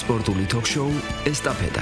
სპორტული ток-შოუ ესტაფეტა.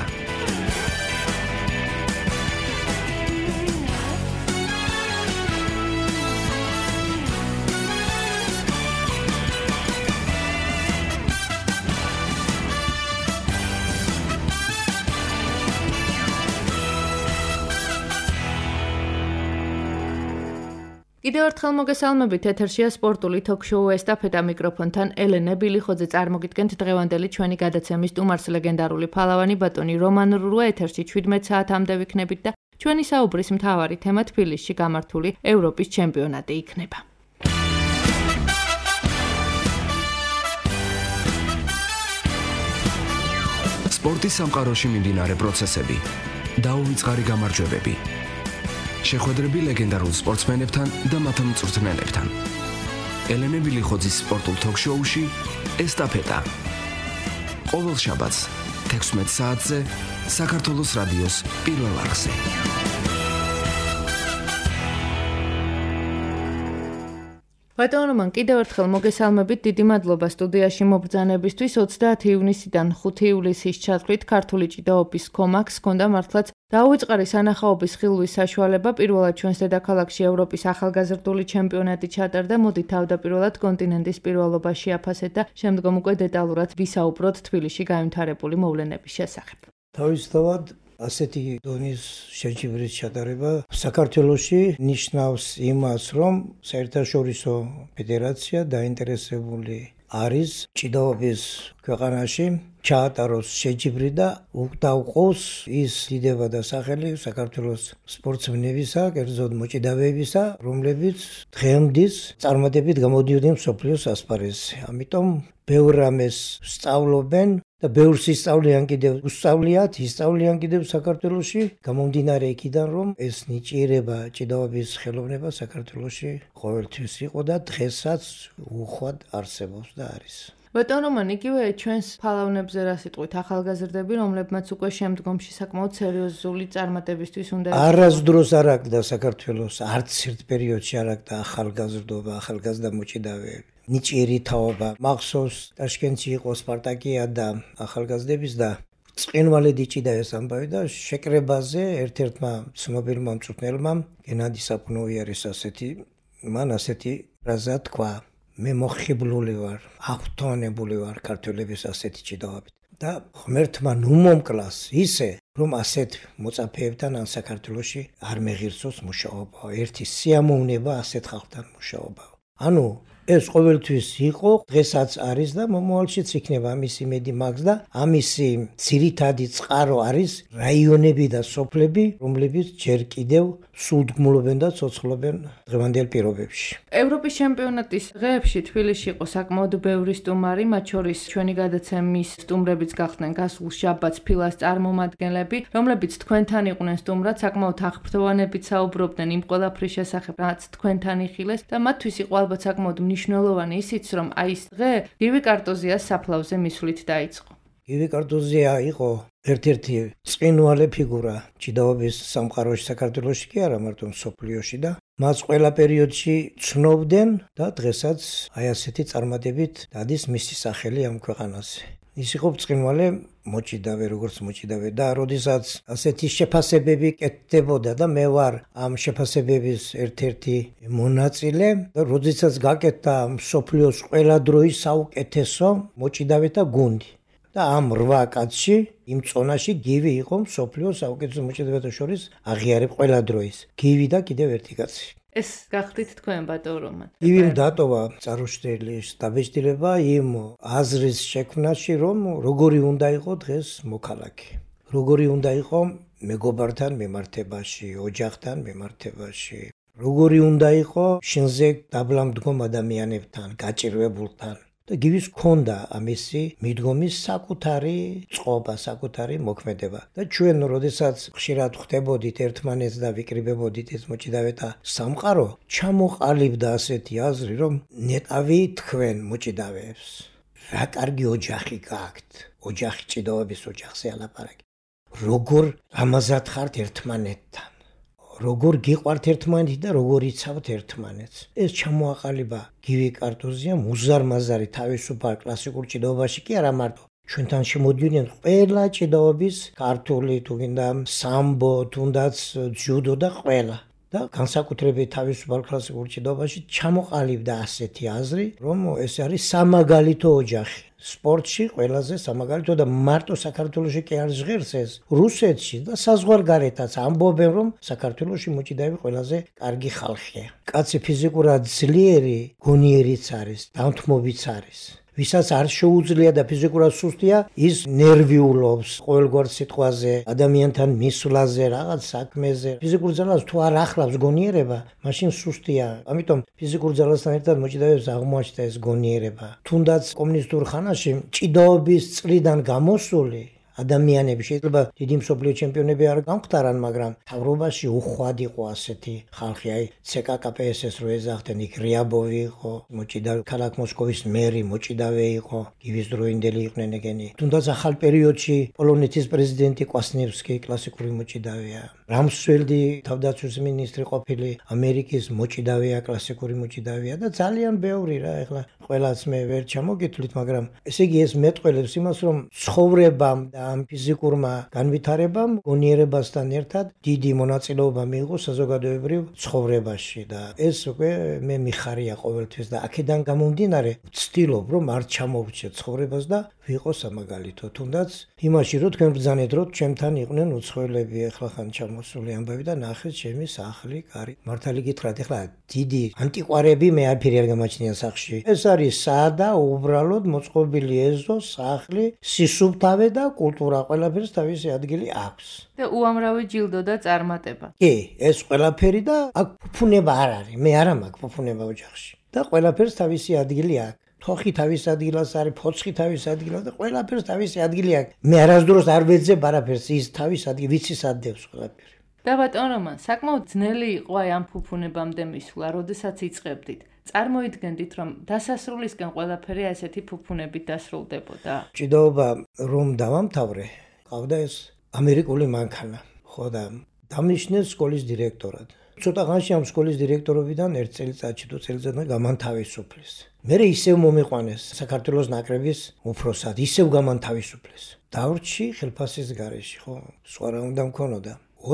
კიდევ ერთხელ მოგესალმებით, ეთერშია სპორტული ток-შოუ ესტაფეტა, მიკროფონთან ელენე ბილიხოძე. წარმოგიდგენთ დღევანდელი ჩვენი გადაცემის სტუმარს, ლეგენდარული ფალავანი ბატონი რომან რურვა. ეთერში 17 საათამდე ვიქნებით და ჩვენი საუბრის მთავარი თემა თბილისში გამართული ევროპის ჩემპიონატი იქნება. სპორტის სამყაროში მიმდინარე პროცესები, დაუვიწყარი გამარჯვებები. შეხვედრები ლეგენდარულ სპორტსმენებთან და მათ მწვრთნელებთან. ელენე ბილიხოძის სპორტულ ток-შოუში ესტაფეტა. ყოველ შაბათს 16 საათზე საქართველოს რადიოს პირველ არხზე. ბატონ რომან, კიდევ ერთხელ მოგესალმებით, დიდი მადლობა სტუდიაში მობრძანებისთვის. 30 ივნისიდან 5 ივლისის ჩათვლით ქართული ჭიდაობის კომაქს ჰქონდა მართლაც დაუვიწყარი სანახაობის ხილვის საშუალება. პირველად ჩვენს დედაქალაქში ევროპის ახალგაზრდული ჩემპიონატი ჩატარდა. მოდი თავდაპირველად კონტინენტის პირველობაში აფასეთ და შემდგომ უკვე დეტალურად ვისაუბროთ თბილისში გაიმთავრებული მოვლენების შესახებ. თავისთავად ასეთი დონის შეჯიბრის ჩატარება საქართველოში ნიშნავს იმას, რომ საერთაშორისო ფედერაცია დაინტერესებული არის ჭიდაობის ქვეყანაში ჩაატაროს შეჯიბრი და დაუყოს ის დიდება და სახელი საქართველოს სპორტსმენებისა, კერძოდ მოჭიდავეებისა, რომლებიც დღემდის წარმატებით გამოდიოდნენ მსოფლიოს ასპარეზზე. ამიტომ ბევრ რამეს სწავლობენ და ბევრს ისწავლიან კიდევ უსწავლიათ, ისწავლიან კიდევ საქართველოში, გამომდინარე იქიდან, რომ ეს ნიჭიერება ჭიდაობის ხელოვნება საქართველოში ყოველთვის იყო და დღესაც უხვად არსებობს და არის. ბატონ რომან, იგივე ჩვენს ფალავნებზე რა სიტყვით ახალგაზრდები, რომლებმაც უკვე შემდგომში საკმაოდ სერიოზული წარმატებისთვის უნდა არასდროს არ აქვს საქართველოს არც ერთ პერიოდში არ აქვს ახალგაზრდობა, ახალგაზრდა მოჭიდავეები. ნიჭიერი თაობა მახსოვს ტაშკენტში იყო სპარტაკია და ახალგაზრდების და წყინვალედი ჭიდაეს ამბავი და შეკრებაზე ერთ-ერთმა ცნობილმა მწვრთნელმა გენადი საპუნოვი არის მან ასეთი ფრაზა თქვა: მე მოხიბლული ვარ, აღფრთოვანებული ვარ ქართველების ასეთი ჭიდაობით და ღმერთმა ნუ მომკლას ისე, რომ ასეთ მოწაფეებთან ან საქართველოში არ მეღირსოს მუშაობა, ერთი სიამოვნება ასეთ ხალხთან მუშაობა. ანუ ეს ყოველთვის იყო, დღესაც არის და მომავალშიც იქნება ამის იმედი მაქვს და ამისი ძირითადი წყარო არის რაიონები და სოფლები, რომლებიც ჯერ კიდევ სულდგმულობენ და ცოცხლობენ დღევანდელ პირობებში. ევროპის ჩემპიონატის დღეებში თბილისში იყო საკმაოდ ბევრი სტუმარი, მათ შორის ჩვენი გადაცემის სტუმრებიც გახდნენ გასულ შაბათს ფილას წარმომადგენლები, რომლებიც თქვენთან იყვნენ სტუმრად, საკმაოდ აღფრთოვანებით საუბრობდნენ იმ ყველაფრის შესახებ, რაც თქვენთან იხილეს და მათთვის იყო ალბათ საკმაოდ მნიშვნელოვანი ისიც, რომ აი ეს დღე გივი კარტოზიას საფლავზე მისვლით დაიწყო. გივი კარტოზია იყო ერთ-ერთი წყინვალე ფიგურა ჭიდაობის სამყაროში საქართველოში კი არა მარტო მსოფლიოში და მას ყველა პერიოდში ცნობდნენ და დღესაც აი ასეთი წარმატებით დადის მისი სახელი ამ ქვეყანაზე. ის იყო წყინვალე მოჭიდავე, როგორც მოჭიდავე და როდესაც ასეთი შეფასებები კეთდებოდა და მე ვარ ამ შეფასებების ერთ-ერთი მონაწილე და როდესაც გაკეთდა მსოფლიოს ყველა დროის საუკეთესო მოჭიდავეთა გუნდი და ამ 8 კაცში იმ წონაში გივი იყო მსოფლიოს საუკეთესო მოჭიდავეთა შორის აღიარებ ყველა დროის. გივი და კიდევ ერთი კაცი. ეს გახდით თქვენ ბატონ რომან. ივიმ დატოვა წარუშტილი დაბეჭდილება იმ აზრის შექმნაში, რომ როგორი უნდა იყო დღეს მოქალაქე. როგორი უნდა იყო მეგობართან მიმართებაში, ოჯახთან მიმართებაში. როგორი უნდა იყო შინზე დაბლამდგომ ადამიანებთან, გაჭირვებულთან. და გივის ქონდა ამისი მიდგომის საკუთარი წყობა, საკუთარი მოქმედება. და ჩვენ როდესაც ხშირად ხვდებოდით ერთმანეთს და ვიკრიბებოდით ეს მოჭიდავეთა სამყარო, ჩამოყალიბდა ასეთი აზრი, რომ ნეტავი თქვენ მოჭიდავეებს. რა კარგი ოჯახი გაქვთ. ოჯახი ჭიდაობის ოჯახზე ალაპარაკი. როგორ ამაზად ხართ ერთმანეთთან. როგორ გიყვართ ერთმანეთი და როგორ იცავთ ერთმანეთს. ეს ჩამოაყალიბა გივი კარტოზიამ უზარმაზარი თავისუფალ კლასიკურ ჭიდაობაში კი არა მარტო ჩვენთან შემოდიოდნენ ყველა ჭიდაობის ქართული, თუნდა სამბო, თუნდაც ჯუდო და ყველა. და განსაკუთრებით თავისუფალ კლასიკურ ჭიდაობაში ჩამოყალიბდა ასეთი აზრი, რომ ეს არის სამაგალითო ოჯახი. სპორტში ყველაზე სამაგალითო და მარტო საქართველოში კი არ ჟღერს ეს. რუსეთში და საზღვარგარეთაც ამბობენ, რომ საქართველოში მოჭიდაები ყველაზე კარგი ხალხია. კაცი ფიზიკურად ძლიერი, გონიერიც არის, დამთმობიც არის. ვისაც არ შეუძლია და ფიზიკურად სუსტია, ის ნერვიულობს ყოველგვარ სიტყვაზე, ადამიანთან მისვლაზე, რაღაც საქმეზე. ფიზიკურ ძალას თუ არ ახლავს გონიერება, მაშინ სუსტია. ამიტომ ფიზიკურ ძალასთან ერთად მოჭიდავეებს აღმოაჩნდა ეს გონიერება. თუნდაც კომუნისტურ ხანაში ჭიდაობის წლიდან გამოსული ადამიანები შეიძლება დიდი მსოფლიო ჩემპიონები არ გამختارან, მაგრამ თავრობაში უხვად იყო ასეთი ხალხი, აი CKKPSS რო ეძახდნენ, იქ რიაბოვი იყო, მოჭიდავე, ქალაქ მოსკოვის მერი მოჭიდავე იყო, გივის დროინდელი იყვნენ ეგენი. თუნდაც ახალ პერიოდში პოლონეთის პრეზიდენტი კვასნევსკი კლასიკური მოჭიდავეა. რამსველდი თავდაცვის მინისტრი ყოფილი ამერიკის მოჭიდავეა, კლასიკური მოჭიდავეა და ძალიან ბევრი რა, ეხლა ყველაც მე ვერ ჩამოგითვლით, მაგრამ ესე იგი ეს მეტყველებს იმას, რომ ცხოვრებამ და ამ ფიზიკურმა განვითარებამ გონიერებასთან ერთად დიდი მონაწილეობა მიიღო საზოგადოებრივ ცხოვრებაში და ეს უკვე მე მიხარია ყოველთვის და აქედან გამომდინარე ვცდილობ რომ არ ჩამოვჭე ცხოვრებას და ვიყო სამაგალითო. თუნდაც იმაში რომ თქვენ ბრძანეთ რომ ჩემთან იყვნენ უცხოელები, ეხლა ხან ჩამოსული ამბავი და ნახეთ ჩემი სახლი, კარი. მართალი გითხრათ, ეხლა დიდი ანტიკვარები მე არაფერი არ გამაჩნია სახლში. ეს არის საადა, უბრალოდ მოწყობილი ეზო, სახლი, სისუფთავე და კულტურა, ყველაფერს თავისი ადგილი აქვს. და უამრავი ჯილდო და წარმატება. კი, ეს ყველაფერი და აქ ფუფუნება არ არის. მე არ მაქვს ფუფუნება ოჯახში. და ყველაფერს თავისი ადგილი აქვს. თოხი თავის ადგილას არის, ფოცხი თავის ადგილას და ყველაფერს თავისი ადგილი აქვს. მე არასდროს არ ვეძებ არაფერს, ის თავის ადგილი ვიცის ადევს ყველაფერი. და ბატონ რომან, საკმაოდ ძნელი იყო აი ამ ფუფუნებამდე მისვლა, როდესაც იწყებდით. წარმოიდგენდით, რომ დასასრულისკენ ყველაფერი ასეთი ფუფუნებით დასრულდებოდა? ჭიდაობა რომ დავამთავრე, ყავდა ეს ამერიკული მანქანა. ხო და დამნიშნეს სკოლის დირექტორად. ცოტა ხანში ამ სკოლის დირექტორობიდან 1 წელიწადში თუ წელიწადმა გამანთავისუფლეს. მერე ისევ მომიყვანეს საქართველოს ნაკრების უფროსად, ისევ გამანთავისუფლეს. დავრჩი ხელფასის გარეშე, ხო, სხვა რა უნდა მქონოდა.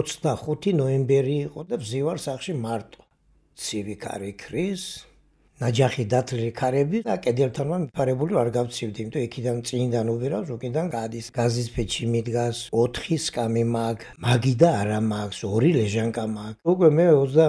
25 ნოემბერი იყო და ვზივარ სახლში მარტო. ცივი ქარი ქრის, ნაჯახი დათლილი ქარები და კედელთან მიფარებული არ გავცივდი, იმიტომ იქიდან წინიდან უბირავს, უკიდან გადის. გაზის ფეჩი მიდგას, 4 სკამი მაქვს, მაგი და არა მაქვს, 2 ლეჟანკა მაქვს. უკვე მე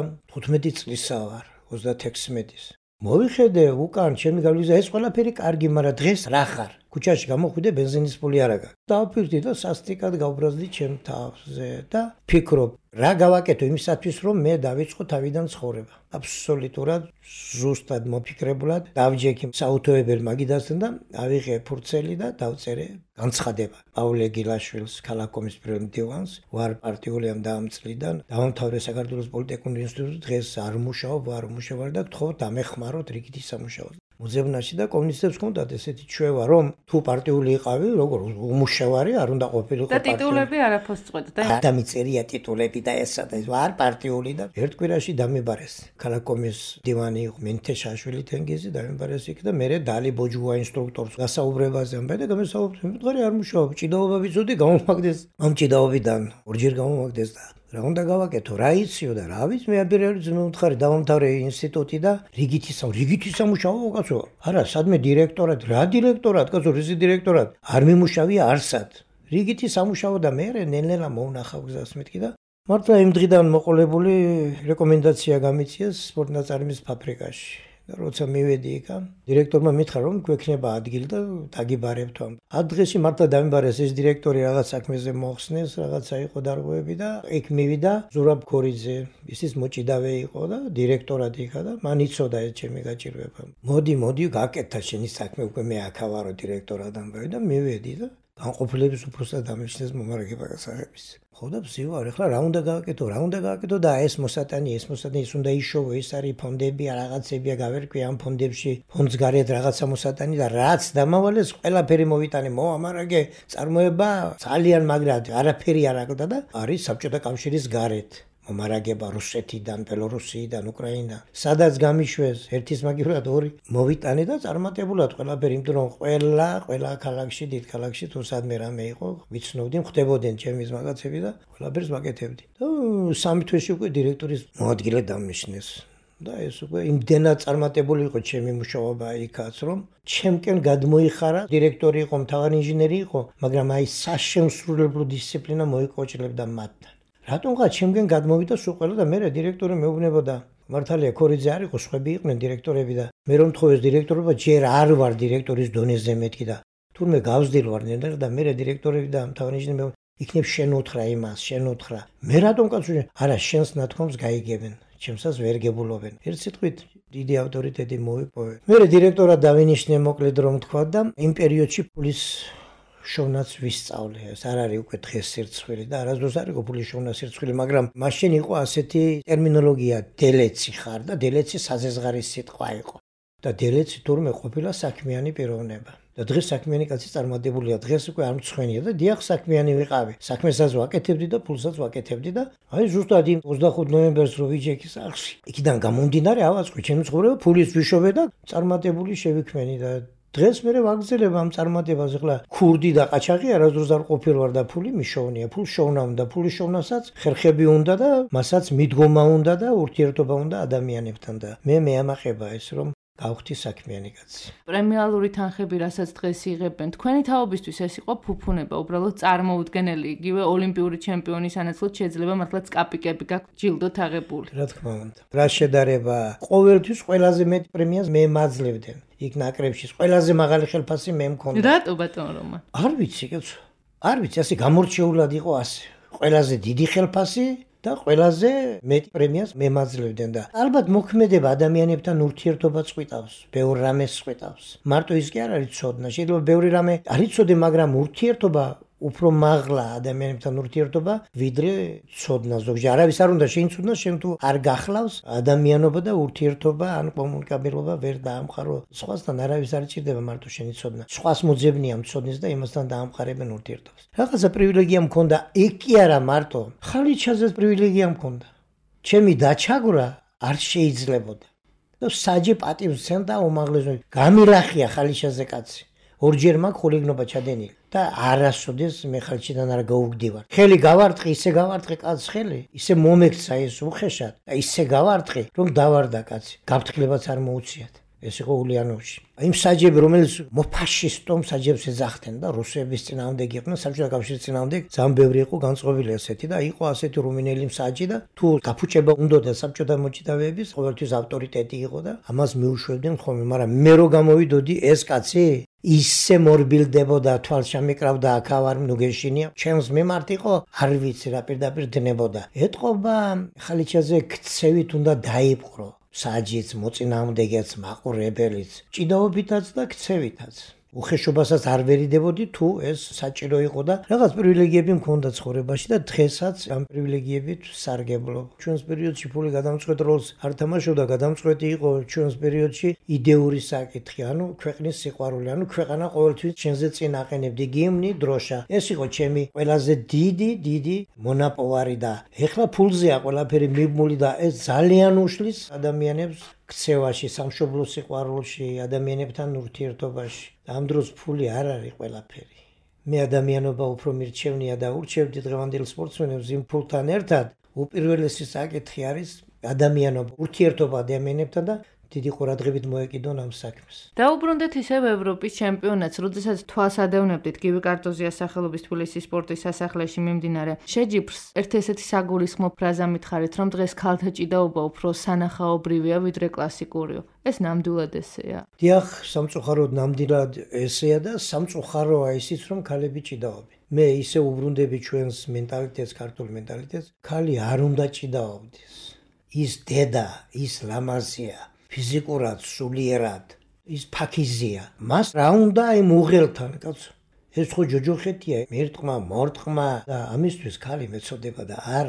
35 წლისა ვარ, 36-ის. მოვიხედე უკან ჩემი გავლიზა ეს ყველაფერი კარგი, მაგრამ დღეს რა ხარ? ქუჩაში გამოხვიდე ბენზინის პული არ აქვს. დავფიქრდი და სასტიკად გავბრაზდი ჩემ თავზე და ფიქრობ, რა გავაკეთო იმისათვის, რომ მე დავიწყო თავიდან ცხოვრება. აბსოლუტურად ზუსტად მოფიქრებულად დავჯექი საუთოებელ მაგიდასთან და ავიღე ფურცელი და დავწერე განცხადება. პავლე გილაშვილს, ქალაქ ომის პირველ მდივანს, ვარ პარტიული ამ დაამწლიდან, დავამთავრე საქართველოს პოლიტექნიკური ინსტიტუტი, დღეს არ მუშაობ, არ მუშავარ და გთხოვთ ამეხმაროთ რიგითი სამუშაო. მუზეუმში და კომუნისტებს ჰქონდათ ესეთი ჩვევა, რომ თუ პარტიული იყავი, როგორ უმუშავარი არ უნდა ყოფილიყო პარტიული. და ტიტულები არაფერს წყვეტდა. დამიწერია ტიტულები და ესა და ეს ვარ პარტიული და ერთ კვირაში დამიბარეს. ქალაქომის დივანი იყო მენთეშაშვილი თენგიზი დამიბარეს იქ და მე დალი ბოჯუა ინსტრუქტორს გასაუბრებაზე ამბე და გამესაუბრე. მეთქარი არ მუშაობ, ჭიდაობა ვიცოდი, გამომაგდეს. ამ ჭიდაობიდან ორჯერ გამომაგდეს და რა უნდა გავაკეთო, რა იციო და რა ვიცი, მე აბირალიც მომთხარი დავამთავრე ინსტიტუტი და რიგითი სამუშაო კაცო. არა, სადმე დირექტორად, რა დირექტორად, კაცო, რისი დირექტორად? არ მიმუშავია არსად. რიგითი სამუშაო და მე ნელ-ნელა მოვნახავ გზას მეთქი და მართლა იმ დღიდან მოყოლებული რეკომენდაცია გამიციეს სპორტნაწარმის ფაბრიკაში. და როცა მივედი იქა, დირექტორმა მითხრა, რომ გვექნება ადგილი და დაგიბარებთ ამ. დღეში მართლა დამიბარეს ეს დირექტორი რაღაც საქმეზე მოხსნეს, რაღაცა იყო დარღვევები და იქ მივიდა ზურაბ ქორიძე, ისიც მოჭიდავე იყო და დირექტორად იქა და მან იცოდა ეს ჩემი გაჭირვება. მოდი, გაკეთდა შენი საქმე, უკვე მე აქა ვარო დირექტორად ამბავი და მივედი და განყოფილების უფროსად დამიჩნეს მომარაგება გასაღების. ხო და ვზივარ, ეხლა რა უნდა გააკეთო და ეს მოსატანი ის უნდა იშოვო, ეს არის ფონდები, რაღაცებია გავერკვი ამ ფონდებში, ფონდს გარეთ რაღაცა მოსატანი და რაც დამავალეს, ყველაფერი მოვიტანე, მოამარაგე, წარმოება ძალიან მაგრად, არაფერი არ აკლდა და არის საბჭოთა კავშირის გარეთ. მომარაგება რუსეთიდან, ბელორუსიიდან, უკრაინიდან. სადაც გამიშვეს ერთის მაგივრად ორი მოვიტანე და წარმატებულად ყველაფერი, იმიტომ რომ ყველა ქალაქში, დიდ ქალაქში თუ სადმე რამე იყო, ვიცნობდი, ხდებოდნენ ჩემი მაგაცები და ყველაფერს ვაკეთებდი. და სამი თვეში უკვე დირექტორის მოადგილე დამნიშნეს. და ეს უკვე იმდენად წარმატებული იყო ჩემი მუშაობა იქაც, რომ ჩემკენ გადმოიხარა, დირექტორი იყო, მთავარი ინჟინერი იყო, მაგრამ აი საშემსრულებლო დისციპლინა მოიკოჭლებდა მათთან. რატომღაც ჩემგენ გადმოვიდა სულ ყველა და მე დირექტორი მეუბნებოდა მართალია ქორიძე არ იყო, სხვები იყვნენ დირექტორები და მე რომ თხოვეს დირექტორობა ჯერ არ ვარ დირექტორის დონეზე მეთქი და თურმე გავსდილ ვარ და მე დირექტორები და მთავარი ინჟინერი იქნებ შენ უთხრა იმას, შენ უთხრა. მე რატომ კაცო არა შენს ნათქვამს გაიგებენ, ჩემსაც ვერ გებულობენ. ერთ სიტყვით დიდი ავტორიტეტი მოიპოვე. მე დირექტორად დავინიშნე მოკლედ რომ თქვა და იმ პერიოდში ფულის შოვნაც ვისწავლე. ეს არ არის უკვე დღეს სირცხვილი და არასდროს არ იყო ფულის შოვნა სირცხვილი, მაგრამ მაშინ იყო ასეთი ტერმინოლოგია დელეცი ხარ და დელეცი საზეზღარის სიტყვა იყო. და დელეცი თურმე ყოფილა საქმიანი პიროვნება. და დღეს საქმიანი კაცი წარმატებულია, დღეს უკვე არ მწვენია და დიახ საქმიანი ვიყავი. საქმესაც ვაკეთებდი და ფულსაც ვაკეთებდი და აი ზუსტად იმ 25 ნოემბერს რო ვიჯექი სახში. იქიდან გამომდინარე ავაწყო ჩემი ცხოვრება ფულის ვიშოვე და წარმატებული შევიქმენი და დღეს მე ვაგრძელებ ამ წარმატებას. ახლა ქურდი და ყაჩაღი არასდროს არ ყოფილ ვარ და ფული მიშოვნია, ფულს შოვნა უნდა, ფულის შოვნასაც ხერხები უნდა და მასაც მიდგომა უნდა და ურთიერთობა უნდა ადამიანებთან და მე ამახება ეს რომ გავხდი საქმიანი კაცი. პრემიალური თანხები, რასაც დღეს იღებენ, თქვენი თაობისთვის ეს იყო ფუფუნება, უბრალოდ წარმოუდგენელი, იგივე ოლიმპიური ჩემპიონის ანაცვლოდ შეიძლება მართლაც კაპიკები გაქვთ ჯილდოთ აღებული. რა თქმა უნდა. რა შედარება, ყოველთვის ყველაზე მეტ პრემიას მე მაძლევდნენ. იქ ნაკრებში ყველაზე მაღალი ხელფასი მე მქონდა. რატო ბატონო რომან? არ ვიცი, კაცო. არ ვიცი, ასე გამორჩეულად იყო ასე. ყველაზე დიდი ხელფასი და ყველაზე მეტ პრემიას მე მაძლევდნენ და ალბათ მოქმედება ადამიანებთან ურთიერთობაც ყვიტავს, ბევრ რამეს ყვიტავს. მარტო ის კი არ არის ცოდნა, შეიძლება ბევრი რამე არ იცოდე, მაგრამ ურთიერთობა უფრო მაღლა ადამიანებთან ურთიერთობა ვიდრე ცოდნა. ზოგჯერ არავის არ უნდა შეიცოდნას, შენ თუ არ გახლავს ადამიანობა და ურთიერთობა ან კომუნიკაბელობა ვერ დაამყარო. სხვასთან არავის არ ჭირდება მარტო შენი ცოდნა. სხვას მოძებნია მცოდნის და იმასთან დაამყარებენ ურთიერთობას. რაღაცა პრივილეგია მქონდა, იქ კი არა მარტო, ხალიჩაზე პრივილეგია მქონდა. ჩემი დაჩაგვრა არ შეიძლებოდა. და საჯი პატივს სცემდა უმაღლესო. გამირახია ხალიჩაზე კაცი. ორჯერ მაგ ხულიგნობა ჩადენილი და არასოდეს მე ხალხიდან არ გაუგდივარ. ხელი გავარტყი, ისე გავარტყი კაცს ხელი, ისე მომექცა ეს უხეშად და ისე გავარტყი, რომ დავარდა კაცი. გაფრთხილებაც არ მოუციათ. ეს იყო ულიანოვში. იმ საჯები, რომელიც მოფაშისტომ საჯებს ეძახდნენ და რუსების წინააღმდეგი იყვნენ, საბჭოთა კავშირის წინააღმდეგ, ძალიან ბევრი იყო განწყობილი ასეთი და იყო ასეთი რუმინელი საჯი და თუ გაფუჭება უნდოდა საბჭოთა მოჭიდავეების, ყოველთვის ავტორიტეტი იყო და ამას მიუშვებდნენ ხოლმე, მაგრამ მე რო გამოვიდოდი ეს კაცი ისე მორბილდებოდა, თვალს ჩამიკრავდა, აქავარ ნუგეშინია. ჩემს მიმართ იყო, არ ვიცი რა პირდაპირ დნებოდა. ეტყობა ხალიჩაზე ქცევით უნდა დაიპყრო. საჯიც, მოწინააღმდეგეც, მაყურებელიც, ჭიდაობითაც და ქცევითაც. უხეშობასაც არ ვერიდებოდი თუ ეს საჭირო იყო და რაღაც პრივილეგიები მქონდა ცხოვრებაში და დღესაც ამ პრივილეგიებით სარგებლობ. ჩვენს პერიოდში ფული გადამწყვეტ როლს არ თამაშობდა, გადამწყვეტი იყო ჩვენს პერიოდში იდეური საკითხი, ანუ ქვეყნის სიყვარული, ანუ ქვეყანა ყოველთვის ჩვენზე წინ აყენებდი გიმნი, დროშა. ეს იყო ჩემი ყველაზე დიდი მონაპოვარი და ეხლა ფულზეა ყველაფერი მიბმული და ეს ძალიან უშლის ადამიანებს ქცევაში, სამშობლოს სიყვარულში, ადამიანებთან ურთიერთობაში. ამ დროს ფული არ არის ყველაფერი. მე ადამიანობა უფრო მირჩევნია და ურჩევდი დღევანდელ სპორტსმენებს იმ ფულთან ერთად. უპირველესი საკითხი არის ადამიანობა, ურთიერთობა ადამიანებთან და დიდი ყურადღებით მოეკიდონ ამ საქმეს. დაუბრუნდეთ ისევ ევროპის ჩემპიონატს, როდესაც თვალს ადევნებდით გივი კარტოზიას სახელობის თბილისის სპორტის სასახლეში მიმდინარე შეჯიბრს, ერთი ესეთი საგულისხმო ფრაზა მითხარით, რომ დღეს ქალთა ჭიდაობა უფრო სანახაობრივია ვიდრე კლასიკურიო. ეს ნამდვილად ესეა? დიახ, სამწუხაროდ ნამდვილად ესეა და სამწუხაროა ისიც, რომ ქალები ჭიდაობენ. მე ისე უბრუნდები ჩვენს მენტალიტეტს, ქართულ მენტალიტეტს, ქალი არ უნდა ჭიდაობდეს. ის დედა, ის ლამაზია. ფიზიკურად, სულიერად, ის ფაქიზია. მას რა უნდა იმ უღელთან, კაცო? ეს ხო ჯოჯოხეთია, მერტყმა, მორტყმა და ამისთვის ქალი მეწოდება და არა,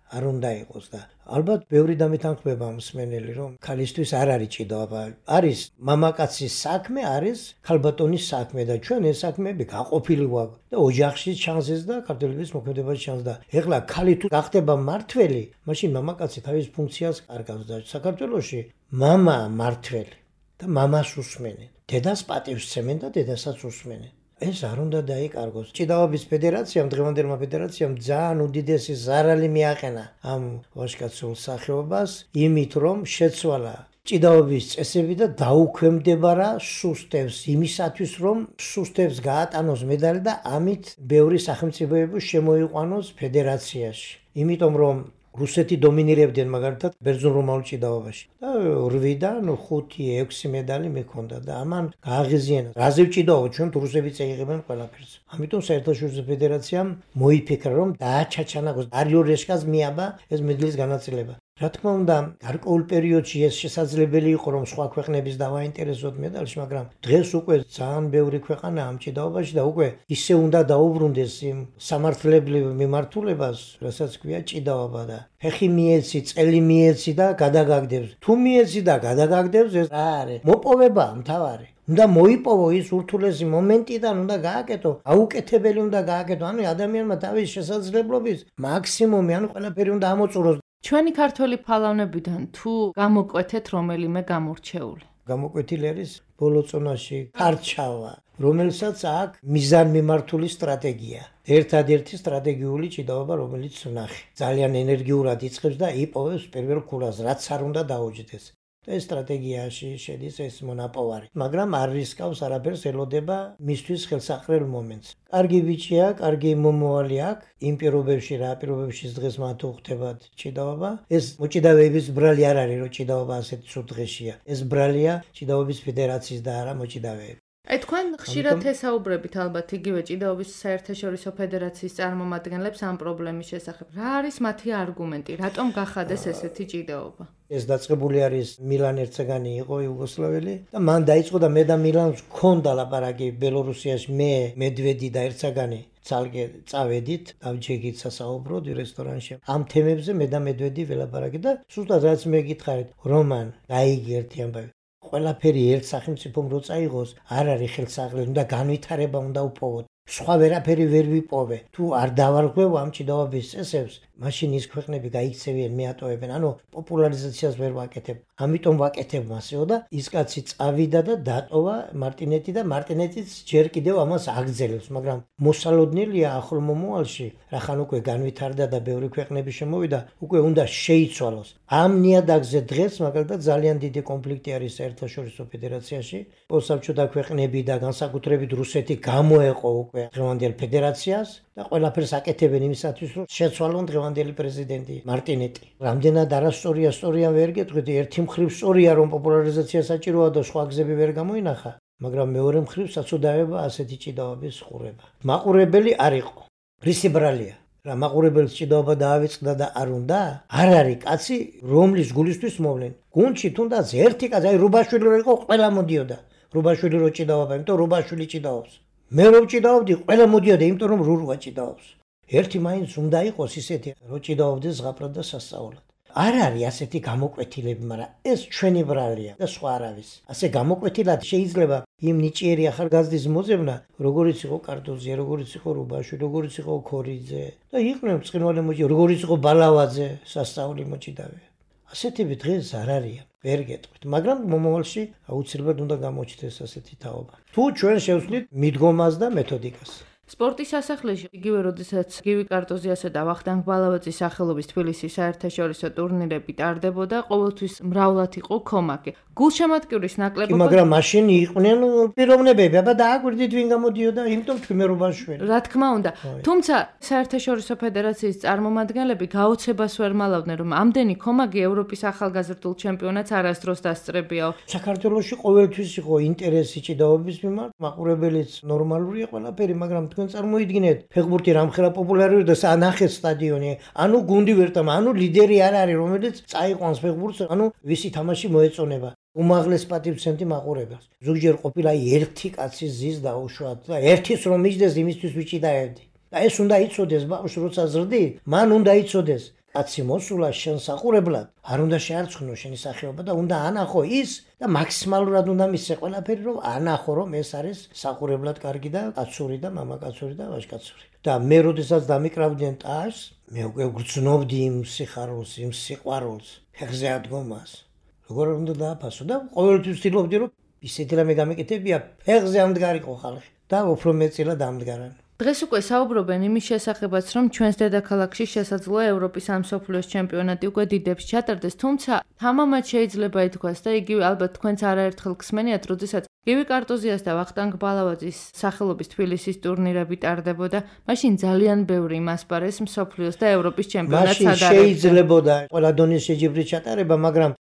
არ უნდა იყოს და ალბათ ბევრი დამეთანხმება მსმენელი რომ ქალისთვის არ არის ჭიდაობა. არის მამაკაცის საქმე, არის ქალბატონის საქმე და ჩვენ ეს საქმეები გაყოფილი ვაქვს და ოჯახში ჩანს ეს და ქართველების მოქმედებაში ჩანს და ეხლა ქალი თუ გახდება მმართველი, მაშინ მამაკაცი თავის ფუნქციას კარგავს და საქართველოში მამა მმართველი და მამას უსმენენ. დედას პატივს სცემენ და დედასაც უსმენენ. ეს არ უნდა დაიკარგოს. ჭიდაობის ფედერაციამ, დღევანდელმა ფედერაციამ ძალიან უდიდესი ზარალი მიაყენა ამ ვაჟკაცულ სახეობას, იმით რომ შეცვალა ჭიდაობის წესები და დაუქვემდებარა სუსტევს იმისათვის, რომ სუსტევს გაატანოს медаლი და ამით ბევრი სახელმწიფოები შემოიყვანოს ფედერაციაში. იმიტომ რომ რუსეთი დომინირებდნენ მაგალითად ბერძნულ-რომაულ ჭიდაობაში და 8-დან 5-6 медаლი მექონდა და ამან გააღიზიანა. რაზე ჭიდაობა ჩვენ რუსები წეიღებენ ყველაფერს. ამიტომ საერთაშორისო ფედერაციამ მოიფიქრა რომ დააჩაჩანაგოს არიორეშკას მიაბა ეს медаლის განაწილება. რა თქმა უნდა, გარკვეულ პერიოდში ეს შესაძლებელი იყო რომ სხვა ქვეყნების დავაინტერესოთ медаლში, მაგრამ დღეს უკვე ძალიან ბევრი ქვეყანა ამ ჭიდაობაში და უკვე ისე უნდა დაუბრუნდეს იმ სამართლებრივ მიმართულებას, რასაც ქვია ჭიდაობა და ფეხი მიეცი, წელი მიეცი და გადაგაგდებს. თუ მიეცი და გადაგაგდებს, ეს რა არის? მოპოვება მთავარი. უნდა მოიპოვო ის ურთულესი მომენტიდან უნდა გააკეთო, აუკეთებელი უნდა გააკეთო, ანუ ადამიანმა თავის შესაძლებლობის მაქსიმუმი, ანუ ყველაფერი უნდა ამოწუროს. ჩვენი ქართველი ფალავნებიდან თუ გამოკვეთეთ რომელიმე გამორჩეული? გამოკვეთილი არის ბოლო წონაში ქარჩავა, რომელსაც აქვს მიზანმიმართული სტრატეგია. ერთადერთი სტრატეგიული ჭიდაობა, რომელიც ვნახე. ძალიან ენერგიულად იწყებს და იპოვებს პირველ ქულას, რაც არ უნდა დაუჯდეს. ეს სტრატეგიაში შედის ეს მონაპოვარი, მაგრამ არ რისკავს არაფერს, ელოდება მისთვის ხელსაყრელ მომენტს. კარგი ბიჭია, კარგი მომავალი აქვს, იმ პირობებში რა პირობებში დღეს მათ უხდებათ ჭიდაობა. ეს მოჭიდავეების ბრალი არ არის, რომ ჭიდაობა ასეთ ცუდ დღეშია. ეს ბრალია ჭიდაობის ფედერაციის და არა მოჭიდავეების. თქვენ ხშირად ესაუბრებით ალბათ იგივე ჭიდაობის საერთაშორისო ფედერაციის წარმომადგენლებს ამ პრობლემის შესახებ. რა არის მათი არგუმენტი? რატომ გახადეს ესეთი ჭიდაობა? ეს დაწყებული არის მილან ერცეგანი იყო იუგოსლაველი და მან დაიწყო და მე და მილანს გქონდა ლაპარაკი ბელორუსიაში მე მედვედი და ერცეგანი ცალკე წავედით დავჯეგით სასაუბროდ რესტორანში ამ თემებზე მე და მედვედი ველაპარაკი და სულაც რაც მე გითხარით რომან გაიგე ერთი ამბავი ყველაფერი ერთ სახელმწიფომ რო წაიღოს არ არის ხელსაყრელი უნდა განვითარება უნდა უპოვოთ სხვა ვერაფერი ვერ ვიპოვე თუ არ დავარღვევ ამ ჭიდაობის წესებს მაშინ ის ქვეყნები გაიქცევიან მეატოვებენ ანუ პოპულარიზაციას ვერ ვაკეთებ ამიტომ ვაკეთებ მასეო და ის კაცი წავიდა და დატოვა მარტინეტი და მარტინეტიც ჯერ კიდევ ამას აგრძელებს მაგრამ მოსალოდნელია ახლო მომავალში რახან უკვე განვითარდა და ბევრი ქვეყნები შემოვიდა უკვე უნდა შეიცვალოს ამ ნიადაგზე დღეს მაგალითად ძალიან დიდი კონფლიქტი არის საერთაშორისო ფედერაციაში პოსტსაბჭოთა ქვეყნები და განსაკუთრებით რუსეთი გამოეყო უკვე დღევანდელ ფედერაციას და ყველაფერს აკეთებენ იმისათვის რომ შეცვალონ დღევანდელი პრეზიდენტი მარტინეტი. რამდენად არასწორია სწორია ვერ გეტყვით, ერთი მხრივ სწორია რომ პოპულარიზაცია საჭიროა და სხვა გზები ვერ გამოინახა, მაგრამ მეორე მხრივ საწოდაება ასეთი ჭიდაობის ხურება. მაყურებელი არ იყო. რისი ბრალია? რა მაყურებელს ჭიდაობა დაავიწყდა და არ უნდა? არ არის კაცი, რომლის გულისთვის მოვლენ. გუნდში თუნდაც ერთი კაცი, აი რუბაშვილი რო იყო, ყველა მოდიოდა. რუბაშვილი რო ჭიდაობა, იმიტომ რუბაშვილი ჭიდაობს. მე რო ჭიდაობდი, ყველა მოდიოდა, იმიტომ რომ რურვა ჭიდაობს. ერთი მაინც უნდა იყოს ისეთი, რომ ჭიდაობდეს ზღაპრად და სასწაულად. არ არის ასეთი გამოკვეთილები, მაგრამ ეს ჩვენი ბრალია და სხვა არავის. ასე გამოკვეთილად შეიძლება იმ ნიჭიერი ახალგაზრდის მოძებნა, როგორიც იყო კარტოზია, როგორიც იყო რუბაშვილი, როგორიც იყო ქორიძე და იყვნენ ბრწყინვალე მოჭიდავე, როგორიც იყო ბალავაძე, სასწაული მოჭიდავე. ასეთები დღეს არ არიან. ვერ გეტყვით, მაგრამ მომავალში აუცილებლად უნდა გამოჩნდეს ასეთი თაობა. თუ ჩვენ შევსვლით მიდგომას და მეთოდიკას. სპორტის სასახლეში იგივე როდესაც გივი კარტოზიასა და ვახტანგ ბალავაძის სახელობის თბილისის საერთაშორისო ტურნირები ტარდებოდა, ყოველთვის მრავლად იყო ქომაკი. გულშემატკივრის ნაკლებობა მაგრამ მაშინ იყვნენ პიროვნებები, აბა დააგვირდით ვინ გამოდიოდა, იმიტომ თქვენ რუბაშვილი. რა თქმა უნდა, თუმცა საერთაშორისო ფედერაციის წარმომადგენლები გაოცებას ვერ მალავდნენ, რომ ამდენი ქომაკი ევროპის ახალგაზრდულ ჩემპიონატს არასდროს დასწრებიაო. საქართველოში ყოველთვის იყო ინტერესი ჭიდაობის მიმართ, მაყურებელიც ნორმალურია ყველაფერი, მაგრამ თქვენ წარმოიდგინეთ, ფეხბურთი რამხელა პოპულარულია და ანახეთ სტადიონი, ანუ გუნდი ვერტამ, ანუ ლიდერი არ არის, რომელიც წაიყვანს ფეხბურთს, ანუ ვისი თამაში მოეწონება. უმაღლეს პატივცემდი მაყურებელს. ზოგჯერ ყოფილა ერთი კაცი ზის დაუშვათ და ერთის რომ მიჯდეს იმისთვის ვიჭიდაებდი. და ეს უნდა იცოდეს ბავშვი როცა ზრდი, მან უნდა იცოდეს. კაცი მოსულა შენ საყურებლად, არ უნდა შეარცხნო შენი სახეობა და უნდა ანახო ის და მაქსიმალურად უნდა მისცე ყველაფერი, რომ ანახო, რომ ეს არის საყურებლად კარგი და კაცური და მამაკაცური და ვაჟკაცური. და მე როდესაც დამიკრავდნენ ტაშს, მე უკვე გრძნობდი იმ სიხარულს, იმ სიყვარულს, ფეხზე ადგომას. როგორ უნდა დააფასო და ყოველთვის ვცდილობდი, რომ ისეთი რამე გამეკეთებია, ფეხზე ამდგარიყო ხალხი და უფრო მეწილად ამდგარან. დღეს უკვე საუბრობენ იმის შესახებაც, რომ ჩვენს დედაქალაქში შესაძლოა ევროპის ან მსოფლიოს ჩემპიონატი უკვე დიდებს ჩატარდეს, თუმცა თამამად შეიძლება ითქვას და იგივე ალბათ თქვენც არაერთხელ გსმენიათ, როდესაც გივი კარტოზიას და ვახტანგ ბალავაძის სახელობის თბილისის ტურნირები ტარდებოდა, მაშინ ძალიან ბევრი მასპარეს მსოფლიოს და ევროპის ჩემპიონატს ადარებდა. მაშინ შეიძლებოდა ყველა დონის შეჯიბრის ჩატარება, მაგრამ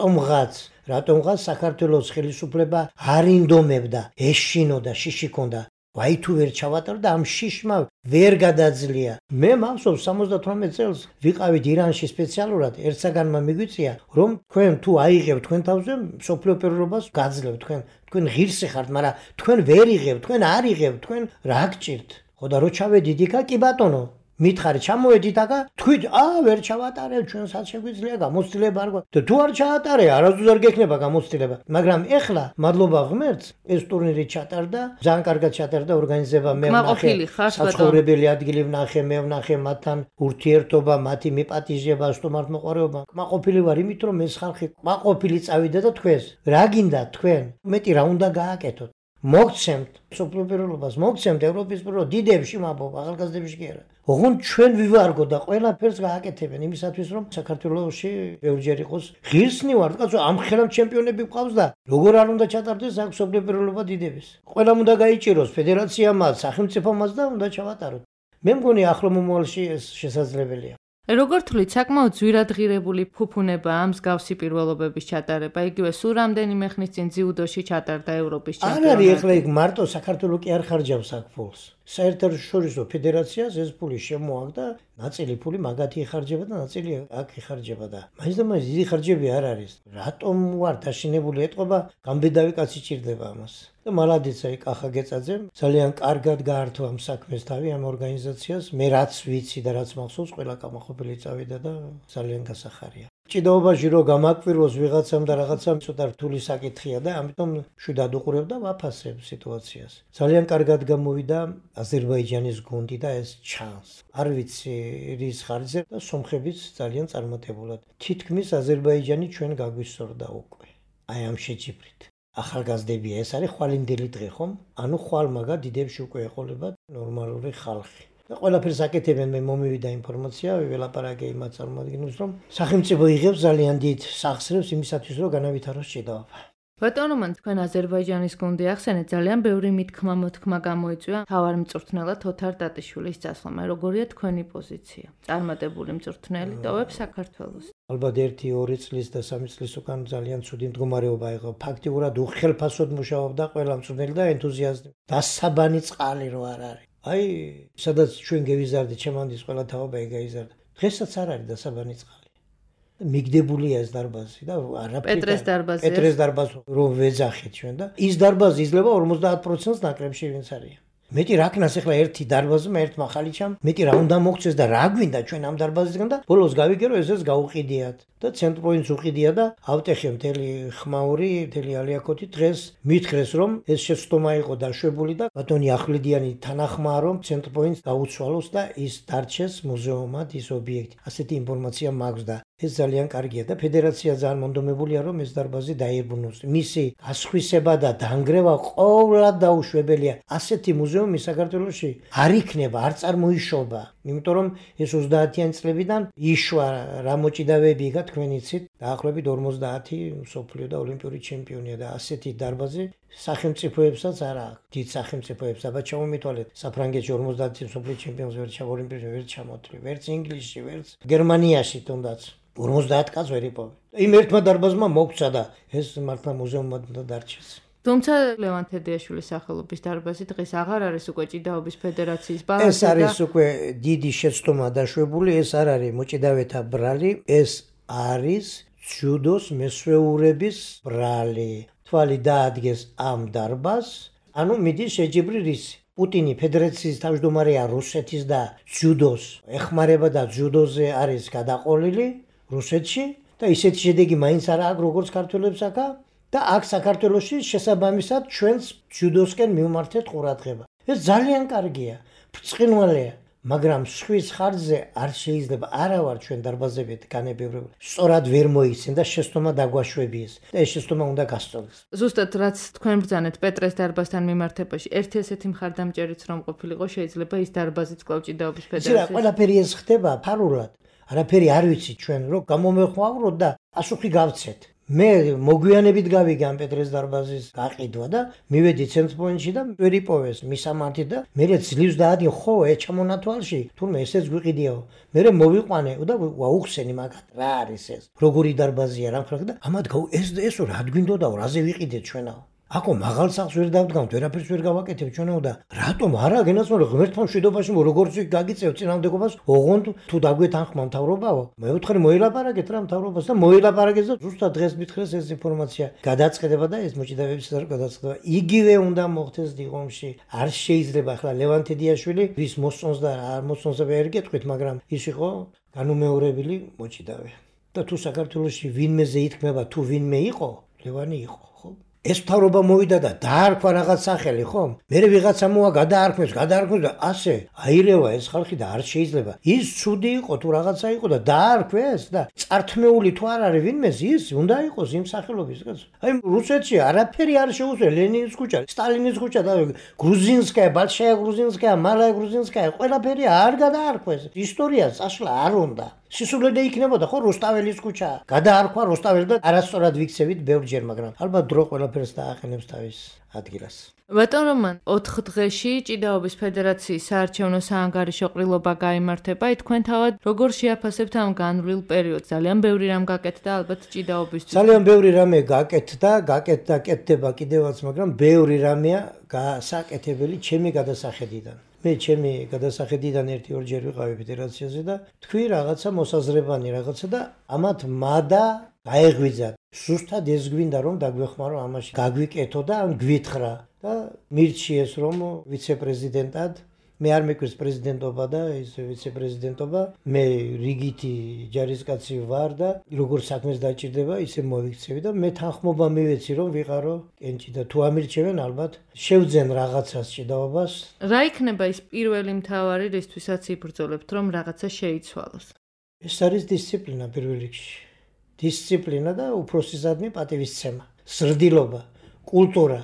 რატომღაც საქართველოს ხელისუფლება არ ინდომებდა, ეშინოდა, შიში ჰქონდა. ვაი თუ ვერ ჩავატარდა ამ შიშმა ვერ გადაძლია. მე მახსოვს 78 წელს ვიყავით ირანში სპეციალურად, ერთსაგანმა მიგვიწია, რომ თქვენ თუ აიღებთ თქვენ თავზე მსოფლიო პირველობას გაძლევთ, თქვენ ღირსი ხართ, მაგრამ თქვენ ვერ იღებთ, თქვენ არ იღებთ, თქვენ რა გჭირთ? ხო და რო ჩავედით იქა, კი ბატონო, მითხარი ჩამოვედით აქა, თქვით, ვერ ჩავატარებ, ჩვენსაც შეგვიძლია გამოცდილება არ გვაქვს. და თუ არ ჩაატარე, არასდროს არ გექნება გამოცდილება. მაგრამ ეხლა, მადლობა ღმერთს, ეს ტურნირი ჩატარდა, ძალიან კარგად ჩატარდა, ორგანიზება მე ვნახე, საცხოვრებელი ადგილი ვნახე, მე ვნახე მათთან ურთიერთობა, მათი მიპატიჟება, სტუმართმოყვარეობა. კმაყოფილი ვარ იმით, რომ ეს ხალხი კმაყოფილი წავიდა და თქვენს, რა გინდა თქვენ? მეტი რა უნდა გააკეთოთ? მოგცემთ მსოფლიო პირველობას, მოგცემთ ევროპის პირველობას, დიდებში მაბობ, ახალგაზრდებში კი არა. ოღონდ ჩვენ ვივარგო და ყველაფერს გააკეთებენ იმისათვის, რომ საქართველოში ბევრჯერ იყოს ღირსნი ვარ, კაცო, ამხელა ჩემპიონები გვყავს და როგორ არ უნდა ჩატარდეს აქ მსოფლიო პირველობა დიდების. ყველამ უნდა გაიჭიროს, ფედერაციამაც, სახელმწიფომაც და უნდა ჩავატაროთ. მე მგონი ახლო მომავალში ეს შესაძლებელია. როგორ თვლით, საკმაოდ ძვირადღირებული ფუფუნება ამ მსგავსი პირველობების ჩატარება, იგივე სულ რამდენიმე ხნის წინ ძიუდოში ჩატარდა ევროპის ჩემპიონატი. არ არის ეხლა იქ მარტო საქართველო კი არ ხარჯავს აქ ფულს. საერთაშორისო ფედერაციას ეს ფული შემოაგდა, ნაწილი ფული მაგათი იხარჯება და ნაწილი აქ იხარჯება და მაინც და მაინც დიდი ხარჯები არ არის. რატომ ვარ დაშინებული ეტყობა, გამბედავი კაცი ჭირდება ამას. და მალადიცა კახა გეწაძემ ძალიან კარგად გაართვა ამ საქმეს თავი ამ ორგანიზაციას. მე რაც ვიცი და რაც მახსოვს, ყველა კამაყოფილი წავიდა და ძალიან გასახარია. ჭიდაობაში რო გამაკვირვოს ვიღაცამ და რაღაცამ ცოტა რთული საკითხია და ამიტომ შვიდად უყურებ და ვაფასებ სიტუაციას. ძალიან კარგად გამოვიდა აზერბაიჯანის გუნდი და ეს ჩანს. არ ვიცი რის ხარჯზე და სომხებიც ძალიან წარმატებულად. თითქმის აზერბაიჯანი ჩვენ გაგვისწორდა უკვე. აი ამ შეჯიბრით. ახალგაზრდებია, ეს არის ხვალინდელი დღე ხომ? ანუ ხვალმაგა დიდებში უკვე ეყოლებათ ნორმალური ხალხი. და ყველაფერს აკეთებენ, მე მომივიდა ინფორმაცია, ველაპარაკე იმათ წარმოადგენს, რომ სახელმწიფო იღებს ძალიან დიდ სახსრებს იმისათვის, რომ განავითაროს ჭიდაობა. ბატონო, თქვენ აზერბაიჯანის გუნდი ახსენეთ, ძალიან ბევრი მოთქმა გამოიწვია მთავარ მწვრთნელად ოთარ ტატიშვილის წასვლამ. როგორია თქვენი პოზიცია? წარმატებული მწვრთნელი ტოვებს საქართველოს. ალბათ 1-2 წლის და 3 წლის უკან ძალიან ცუდი მდგომარეობა იყო. ფაქტიურად უხელფასოდ მუშაობდა ყველა მწვრთნელი და ენთუზიაზმი. დასაბანი წყალი რო არ არის. აი, სადაც ჩვენ გევიზარდით, ჩემანდის ყველა თაობა ეგაიზარდა. დღესაც არ არის დასაბანი წყალი. მიგდებულია ეს დარბაზი და პეტრეს დარბაზი. პეტრეს დარბაზი რომ ვეძახით ჩვენ და ის დარბაზი იძლევა 50%-ს ნაკრებში ვინც არის. მეტი რა ქნას ახლა ერთი დარბაზმა ერთმა ხალიჩამ, მეტი რა უნდა მოგწეს და რა გვინდა ჩვენ ამ დარბაზისგან და ბოლოს გავიგერო ესეც გაუყიდიათ და ცენტრპოინტს უყიდია და ავტეხე მთელი ხმაური, მთელი ალიაკოთი დღეს მითხრეს რომ ეს შეცდომა იყო დაშვებული და ბატონი ახვლედიანი თანახმაა რომ ცენტრპოინტს გაუცვალოს და ის დარჩეს მუზეუმად ის ობიექტი. ასეთი ინფორმაცია მაქვს და ეს ძალიან კარგია და ფედერაცია ძალიან მონდომებულია რომ ეს დარბაზი დაიბრუნოს. მისი გასხვისება და დანგრევა ყოვლად დაუშვებელია. ასეთი მუზეუმი საქართველოში არ იქნება, არ წარმოიშობა. იმიტომ რომ ეს 30-იანი წლებიდან იშვა რა მოჭიდავეები იქა თქვენ იცით, დაახლოებით 50 მსოფლიო და ოლიმპიური ჩემპიონია და ასეთი დარბაზი სახელმწიფოებსაც არ აქვს. დიდ სახელმწიფოებს აბა ჩამომითვალეთ. საფრანგეთში 50 მსოფლიო ჩემპიონს ვერ ოლიმპიაში ვერ ჩამოთვლი, ვერც ინგლისში, ვერც გერმანიაში თუნდაც. 50 კაცს ვერ იპოვე. იმ ერთმა დარბაზმა მოგცა და ეს მართლა მუზეუმად უნდა დარჩეს. თუმცა ლევან თედიაშვილის სახელობის დარბაზი დღეს აღარ არის უკვე ჭიდაობის ფედერაციის ბალანსი და ეს არის უკვე დიდი შეცდომა დაშვებული, ეს არ არის მოჭიდავეთა ბრალი, ეს არის ჯუდოს მესვეურების ბრალი. თვალი დაადგეს ამ დარბაზს, ანუ მიდის შეჯიბრი რისი. პუტინი ფედერაციის თავმჯდომარეა რუსეთის და ჯუდოს ეხმარება და ჯუდოზე არის გადაყოლილი რუსეთში და ისეთი შედეგი მაინც არ აქვს როგორც ქართველებს აქ და აქ საქართველოში შესაბამისად ჩვენს ჯუდოსკენ მივმართეთ ყურადღება. ეს ძალიან კარგია, ბრწყინვალეა, მაგრამ სხვის ხარჯზე არ შეიძლება არა ვარ ჩვენ დარბაზებით განებევრებული. სწორად ვერ მოიცენ და შეცდომა დაგვაშვებიეს და ეს შეცდომა უნდა გასწორდეს. ზუსტად რაც თქვენ ბრძანეთ პეტრეს დარბაზთან მიმართებაში, ერთი ესეთი მხარდამჭერიც რომ ყოფილიყო, შეიძლება ის დარბაზიც კვლავ ჭიდაობის ფედერაციის. ყველაფერი ეს ხდება ფარულად. არაფერი არ ვიცი ჩვენ რომ გამომეხვავროთ და პასუხი გავცეთ. მე მოგვიანებით გავიგე ამ პეტრეს დარბაზის გაყიდვა და მივედი ცენტრპოინტში და ვერ იპოვეს მისამართი და მე ძლივს დაადინ ხო ჩამონათვალში თურმე ესეც გვიყიდიაო მე მოვიყვანე და ვაუხსენი მაგათ რა არის ეს როგორი დარბაზია რა მხოლოდ და ამათ ეს რა გვინდოდაო რაზე ვიყიდეთ ჩვენაო აკო მაღალ სახს ვერ დავდგამთ ვერაფერს ვერ გავაკეთებ ჩვენაო და რატომ არა გენაცვალე ღმერთთან მშვიდობაში როგორც გაგიწევ წინამდებობას ოღონდ თუ დაგვეთანხმა მთავრობაო მეუთხარი მოილაპარაკეთ რა მთავრობას და მოილაპარაკეთ და ზუსტად დღეს მითხრეს ეს ინფორმაცია გადაწყდება და ეს მოჭიდავების გადაწყდება იგივე უნდა მოხდეს დიღომში არ შეიძლება ახლა ლევან თედიაშვილი ვის მოსწონს და არ მოსწონს ვერ გეტყვით მაგრამ ის იყო განუმეორებელი მოჭიდავე და თუ საქართველოში ვინმეზე ითქმება თუ ვინმე იყო ლევანი იყო ეს მთავრობა მოვიდა და დაარქვა რაღაც სახელი ხომ? მე ვიღაცა მოა გადაარქმევს და ასე აირევა ეს ხალხი და არ შეიძლება. ის ცუდი იყო თუ რაღაცა იყო და დაარქვეს და წართმეული თუ არ არის ვინმეს ის უნდა იყოს იმ სახელობის კაცო. აი რუსეთში არაფერი არ შეუძლია ლენინის ქუჩა, სტალინის ქუჩა და გრუზინსკაია, ბალშაია გრუზინსკაია, მალაია გრუზინსკაია, ყველაფერი არ გადაარქვეს. ისტორია წაშლა არ უნდა. სისულელე იქნებოდა ხო რუსტაველის ქუჩა. გადაარქვა რუსტაველი და არასწორად ვიქცევით ბევრჯერ, მაგრამ ალბათ დრო ყველაფერს დააყენებს თავის ადგილას. ბატონ რომან, 4 დღეში ჭიდაობის ფედერაციის საარჩევნო საანგარიშო ყრილობა გაიმართება. თქვენ თავად როგორ შეაფასებთ ამ განვლილ პერიოდს? ძალიან ბევრი რამ გაკეთდა ალბათ ჭიდაობისთვის. ძალიან ბევრი რამე გაკეთდა კეთდება კიდევაც, მაგრამ ბევრი რამეა გასაკეთებელი ჩემი გადასახედიდან. მე ჩემი გადასახედიდან 1-2 ვიყავი ფედერაციაზე და თქვი რაღაცა მოსაზრებანი რაღაცა და ამათ მადა გაეღვიძა. ზუსტად ეს გვინდა რომ დაგვეხმარო ამაში. გაგვიკეთო და გვითხრა და მირჩიეს რომ ვიცე-პრეზიდენტად მე არ მეკვირს პრეზიდენტობა და ის ვიცე-პრეზიდენტობა მე რიგითი ჯარისკაცი ვარ და როგორ საქმეს დაჭირდება ისე მოვიქცევი და მე თანხმობა მივეცი რომ ვიყარო კენჭი და თუ ამირჩევენ ალბათ შევძენ რაღაცას ჭიდაობას. რა იქნება ის პირველი მთავარი რისთვისაც იბრძოლებთ რომ რაღაცა შეიცვალოს? ეს არის დისციპლინა პირველ რიგში. დისციპლინა და უფროსისადმი პატივისცემა, სრდილობა, კულტურა.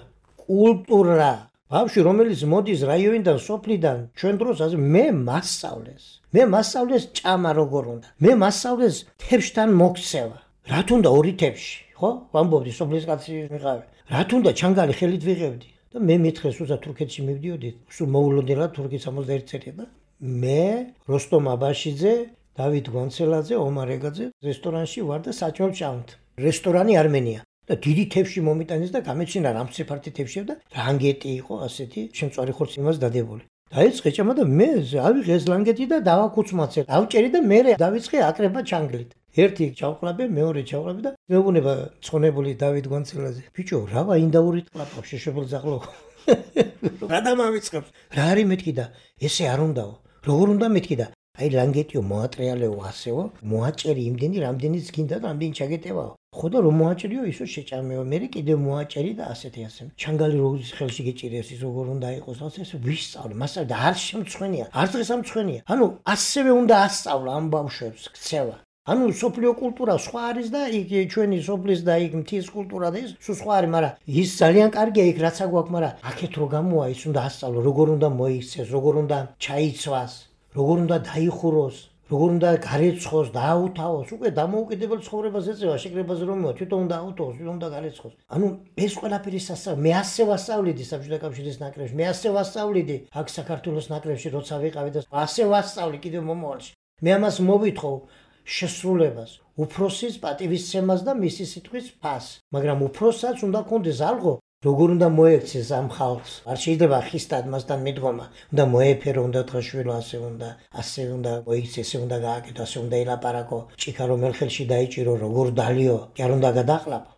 ბავშვი რომელიც მოდის რაიონიდან, სოფლიდან, ჩვენ დროს მე მასწავლეს ჭამა როგორ უნდა. მე მასწავლეს თებშთან მოქცევა. რა თუნდა ორი თებში, ხო? ვამბობდი სოფლის კაცი ვიყავი. რა თუნდა ჩანგალი ხელით ვიღებდი და მე მითხეს სულ თურქეთში მივდიოდი, სულ მოულოდნელად თურქი 61 წელი და მე როსტომ აბაშიძე, დავით გვანცელაძე, ომარ ეგაძე რესტორანში ვარ და საჭმელ ჭამთ. რესტორანი არმენია. და დიდი თევში მომიტანეს და გამეჩინა რამცეფართი თევში და ლანგეტი იყო ასეთი შემწვარი ხორცი იმას დადებული. დაიწყე ჭამა და მე ავიღე ეს ლანგეტი და დავაკუცმაცე. დავჭერი და მე დავიწყე აკრება ჩანგლით. ერთი ჩავყლაბე, მეორე ჩავყლაბე და მეუბნება ცხონებული დავით გვანცელაძე. ბიჭო, რა ვაინდაურით ყლაპავ შეშებულ ზაღლო. რა დამავიწყებს? რა არის მეთქი და ესე არ უნდაო. როგორ უნდა მეთქი და აი ლანგეტიო მოატრიალეო ასეო, მოაჭერი იმდენი რამდენიც გინდა და რამდენი ჩაგეტევაო. ხო და რომ მოაჭერიო ისო შეჭამეო, მე კიდევ მოაჭერი და ასეთი. ჩანგალი როგორც ხელში გეჭირეს ის როგორ უნდა იყოს, ასე ვისწავლე, მასალა და არ შემწხვენია, არ დღეს ამწხვენია. ანუ ასევე უნდა ასწავლა ამ ბავშვებს ქცევა. ანუ სოფლიო კულტურა სხვა არის და იქ ჩვენი სოფლის და იქ მთის კულტურა და ის სხვა არის, მაგრამ ის ძალიან კარგია იქ რაც აგვაქვს, მაგრამ აქეთ რო გამოა ის უნდა ასწავლო, როგორ უნდა მოიქცეს, როგორ უნდა ჩაიცვას. როგორ უნდა დაიხუროს, როგორ უნდა გარეცხოს, დააუთავოს, უკვე დამოუკიდებელ ცხოვრებას ეწევა, შეკრებაზე რომ მოვა, თვითონ უნდა აუთავოს, თვითონ უნდა გარეცხოს. ანუ ეს ყველაფერი სასწავლი, მე ასე ვასწავლიდი საბჭოთა კავშირის ნაკრებში, მე ასე ვასწავლიდი აქ საქართველოს ნაკრებში, როცა ვიყავი და ასე ვასწავლი კიდევ მომავალში. მე ამას მოვითხოვ შესრულებას, უფროსის პატივისცემას და მისი სიტყვის ფასს, მაგრამ უფროსაც უნდა კონდეს ალღო როგორ უნდა მოექცეს ამ ხალხს. არ შეიძლება ხისტად მასთან მიდგომა. უნდა მოეფერო, უნდა დღაშვილო, ასე უნდა მოიქცეს, ესე უნდა გააკეთო, ასე უნდა ელაპარაკო. ჭიქა რომ ელხელში დაიჭირო, როგორ დალიო, კი არ უნდა გადაყლაპო.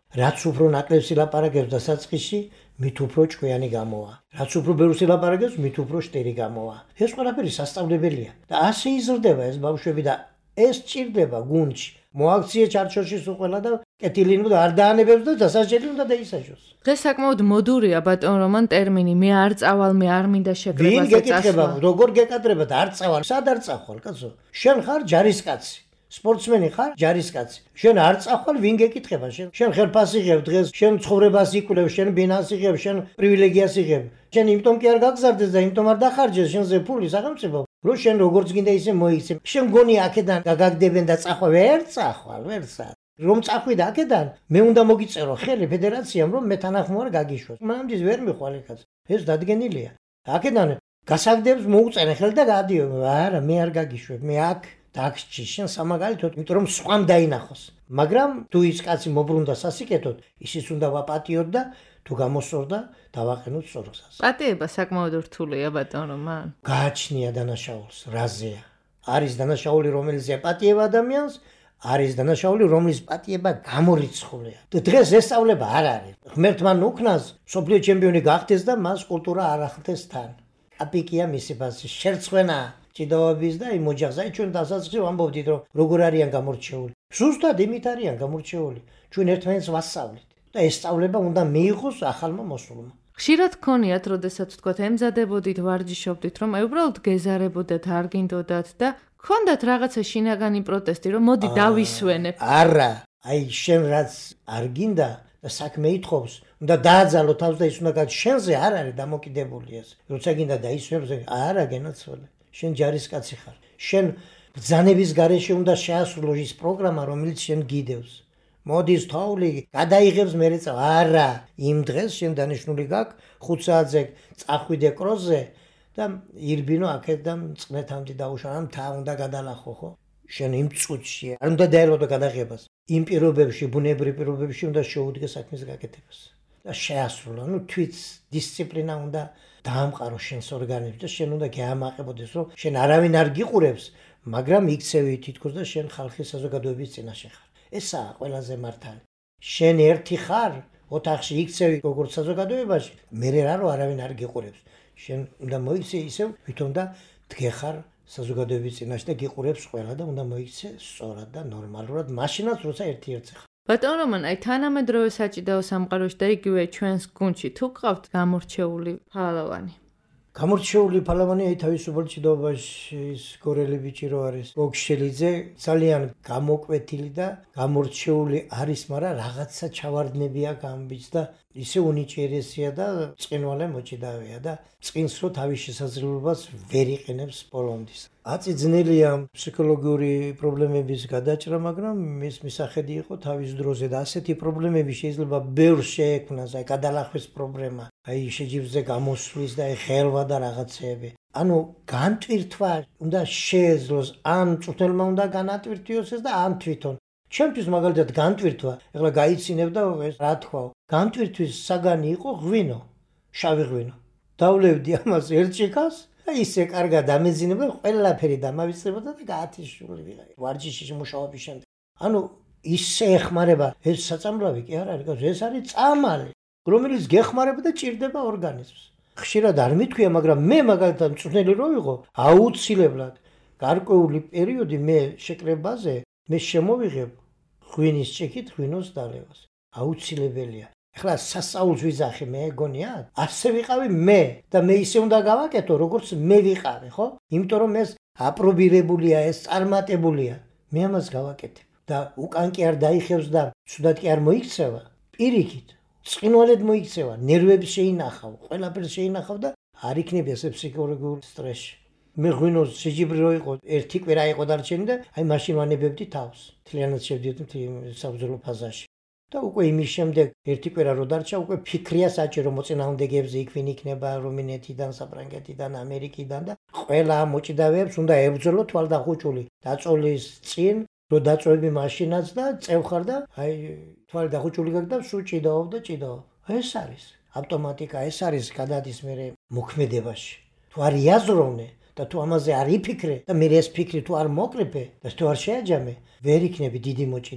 რაც უფრო ნაკლებს ილაპარაკებს დასაწყისში, მით უფრო ჭკვიანი გამოვა. რაც უფრო ბევრს ილაპარაკებს, მით უფრო შტერი გამოვა. ეს ყველაფერი სასწავლებელია და ასე იზრდება ეს ბავშვები და ეს ჭირდება გუნდში. მოაქციე ჩარჩოში სულ ყველა და კეთილინო და არ დაანებებს და დასაჯელი უნდა დაისაჯოს. დღეს საკმაოდ მოდურია ბატონ რომან ტერმინი მე არ წავალ, მე არ მინდა შეკრებაზე წასვლა. ვინ გეკითხება, როგორ გეკადრება და არ წავალ? სად არ წახვალ, კაცო? შენ ხარ ჯარისკაცი. სპორტსმენი ხარ, ჯარისკაცი. შენ არ წახვალ, ვინ გეკითხება? შენ ხელფასი იღებ დღეს, შენ ცხოვრებას იკვლევ, შენ ბინას იღებ, შენ პრივილეგიას იღებ. შენ იმიტომ კი არ გაგზარდეს და იმიტომ არ დახარჯეს შენზე ფული სახელმწიფო. რო შენ როგორც გინდა ისე მოიქცე. შენ გონი აქედან გაგაგდებენ და წახვალ, ვერ წახვალ, ვერ წახვალ. რომ წახვიდა აქედან, მე უნდა მოგიწერო ხელი ფედერაციამ, რომ მე თანახმოვარ გაგიშვას. მანამდე ვერ მიხვალ ეხაც. ეს დადგენილია. აქედან გასაგდებს მოუწერე ხელი და გადიო. არა, მე არ გაგიშვებ, მე აქ დაგჭი შენ სამაგალითოდ, იმიტომ რომ სხვამ დაინახოს. მაგრამ თუ ის კაცი მობრუნდა სასიკეთოდ, ისიც უნდა ვაპატიოთ და თუ გამოსწორდა, დავაყენოთ სწორ გზას. პატიება საკმაოდ რთულია ბატონ რომან. გააჩნია დანაშაულს, რაზეა. არის დანაშაული, რომელიც აპატიება ადამიანს, არის დანაშაული, რომლის პატიება გამორიცხულია. და დღეს ეს სწავლება არ არის. ღმერთმა უკნას მსოფლიო ჩემპიონი გახდეს და მას კულტურა არ ახდენს თან. აპიკია მისი ფასი, შერცხვენა ჭიდაობის და იმ ოჯახზე ჩვენ დასაწყისში ვამბობდით, რომ როგორ არიან გამორჩეული. ზუსტად იმით არიან გამორჩეული. ჩვენ ერთმანეთს ვასწავლით და ეს სწავლება უნდა მიიღოს ახალმა მოსულმა. ხშირად გქონიათ, როდესაც თქვათ, ემზადებოდით, ვარჯიშობდით, რომ აი უბრალოდ გეზარებოდათ, არ გინდოდათ და გქონდათ რაღაცა შინაგანი პროტესტი, რომ მოდი დავისვენებ. არა, აი შენ რაც არ გინდა და საქმე ითხოვს, უნდა დააძალო თავს და ის უნდა გაჩ შენზე არ არის დამოკიდებული ეს. როცა გინდა დაისვენებს, არა გენაცვალე. შენ ჯარისკაცი ხარ. შენ ბრძანების გარეშე უნდა შეასრულო ის პროგრამა, რომელიც შენ გიდევს. მოდის თაული, გადაიღებს მერე წავა. არა, იმ დღეს შენ დანიშნული გაქვს 5 საათზე წახვიდე კროზე და ირბინო აქედან წყნეთამდე დაუშვა, ამ თა უნდა გადალახო, ხო? შენ იმ წუთში არ უნდა დაერბო გადაღებას. იმ პირობებში, ბუნებრივ პირობებში უნდა შეუდგე საქმის გაკეთებას და შეასრულო. ნუ თვით დისციპლინა უნდა დაამყარო შენს ორგანიზმს და შენ უნდა გაამაყებოდეს, რომ შენ არავინ არ გიყურებს, მაგრამ იქცევი თითქოს და შენ ხალხის საზოგადოების წინაშე ხარ. ესაა ყველაზე მართალი. შენ ერთი ხარ ოთახში იქცევი როგორც საზოგადოებაში, მე რა რომ არავინ არ გიყურებს. შენ უნდა მოიქცე ისევ, ვითომ და დგეხარ საზოგადოების წინაშე და გიყურებს ყველა და უნდა მოიქცე სწორად და ნორმალურად, მაშინაც როცა ერთი-ერთი ხარ. ბატონ რომან, აი თანამედროვე საჭიდაო სამყაროში და იგივე ჩვენს გუნდში თუ გყავთ გამორჩეული ფალავანი? გამორჩეული ფალავანი აი თავისუფალ ჭიდაობაში ის გორელი ბიჭი რო არის. გოგშელიძე ძალიან გამოკვეთილი და გამორჩეული არის, მაგრამ რაღაცა ჩავარდნები აქვს ამ ბიჭს და ისე უნიჭიერესია და წინვალე მოჭიდავია და წინს რო თავის შესაძლებლობას ვერ იყენებს პოლონდის. აწი ძნელია ფსიქოლოგიური პრობლემების გადაჭრა, მაგრამ მის მისახედი იყო თავის დროზე და ასეთი პრობლემები შეიძლება ბევრ შეექმნას, აი გადალახვის პრობლემა, აი შეჯიბზე გამოსვლის და ხელვა და რაღაცეები. ანუ განტვირთვა უნდა შეეძლოს, ან წვრთნელმა უნდა განატვირთიოს ეს და ან თვითონ. ჩემთვის მაგალითად განტვირთვა, ეხლა გაიცინებ და ეს რა თქვა, განტვირთვის საგანი იყო ღვინო, შავი ღვინო. დავლევდი ამას ერთ ჭიქას და ისე კარგად ამეძინება, ყველაფერი დამავიწყებოდა და გაათიშული ვიღაი. ვარჯიშში მუშაობის შემდეგ. ანუ ისე ეხმარება ეს საწამლავი კი არ არის, ეს არის წამალი, რომელიც გეხმარება და ჭირდება ორგანიზმს. ხშირად არ მithქვია, მაგრამ მე მაგალითად მწვრთნელი რო ვიყო, აუცილებლად გარკვეული პერიოდი მე შეკრებაზე მე შემოვიღებ ღვინის ჭიქით ღვინოს დალევას. აუცილებელია. ახლა სასწაულს ვიზახი მე გონია? ასე ვიყავი მე და მე ისე უნდა გავაკეთო, როგორც მე ვიყავი, ხო? იმიტომ რომ ეს აპრობირებულია, ეს წარმატებულია. მე ამას გავაკეთებ და უკან კი არ დაიხევს და ცუდად კი არ მოიქცევა. პირიქით, წყინვალედ მოიქცევა, ნერვებს შეინახავ, ყველაფერს შეინახავ და არ იქნება ესე ფსიქოლოგიური სტრესი. მე ღვინოს შეჯიბრი რო იყო, ერთი კვირა იყო დარჩენი და აი მაშინ ვანებებდი თავს. მთლიანად შევდიოდი საბრძოლო ფაზაში. და უკვე იმის შემდეგ ერთი კვირა რო დარჩა, უკვე ფიქრია საჭირო მოწინააღმდეგეებზე იქ ვინ იქნება, რუმინეთიდან, საფრანგეთიდან, ამერიკიდან და ყველა მოჭიდავეებს უნდა ებრძოლო თვალდახუჭული. დაწოლის წინ რო დაწოვები მაშინაც და წევხარ და აი თვალი დახუჭული გაქვს და სულ ჭიდაობ და ჭიდაობ. ეს არის ავტომატიკა, ეს არის გადადის მე მოქმედებაში. თუ არ იაზროვნე და თუ ამაზე არ იფიქრე და მე ეს ფიქრი თუ არ მოკრიფე და თუ არ შეაჯამე, ვერ იქნები დიდი მოჭიდავე.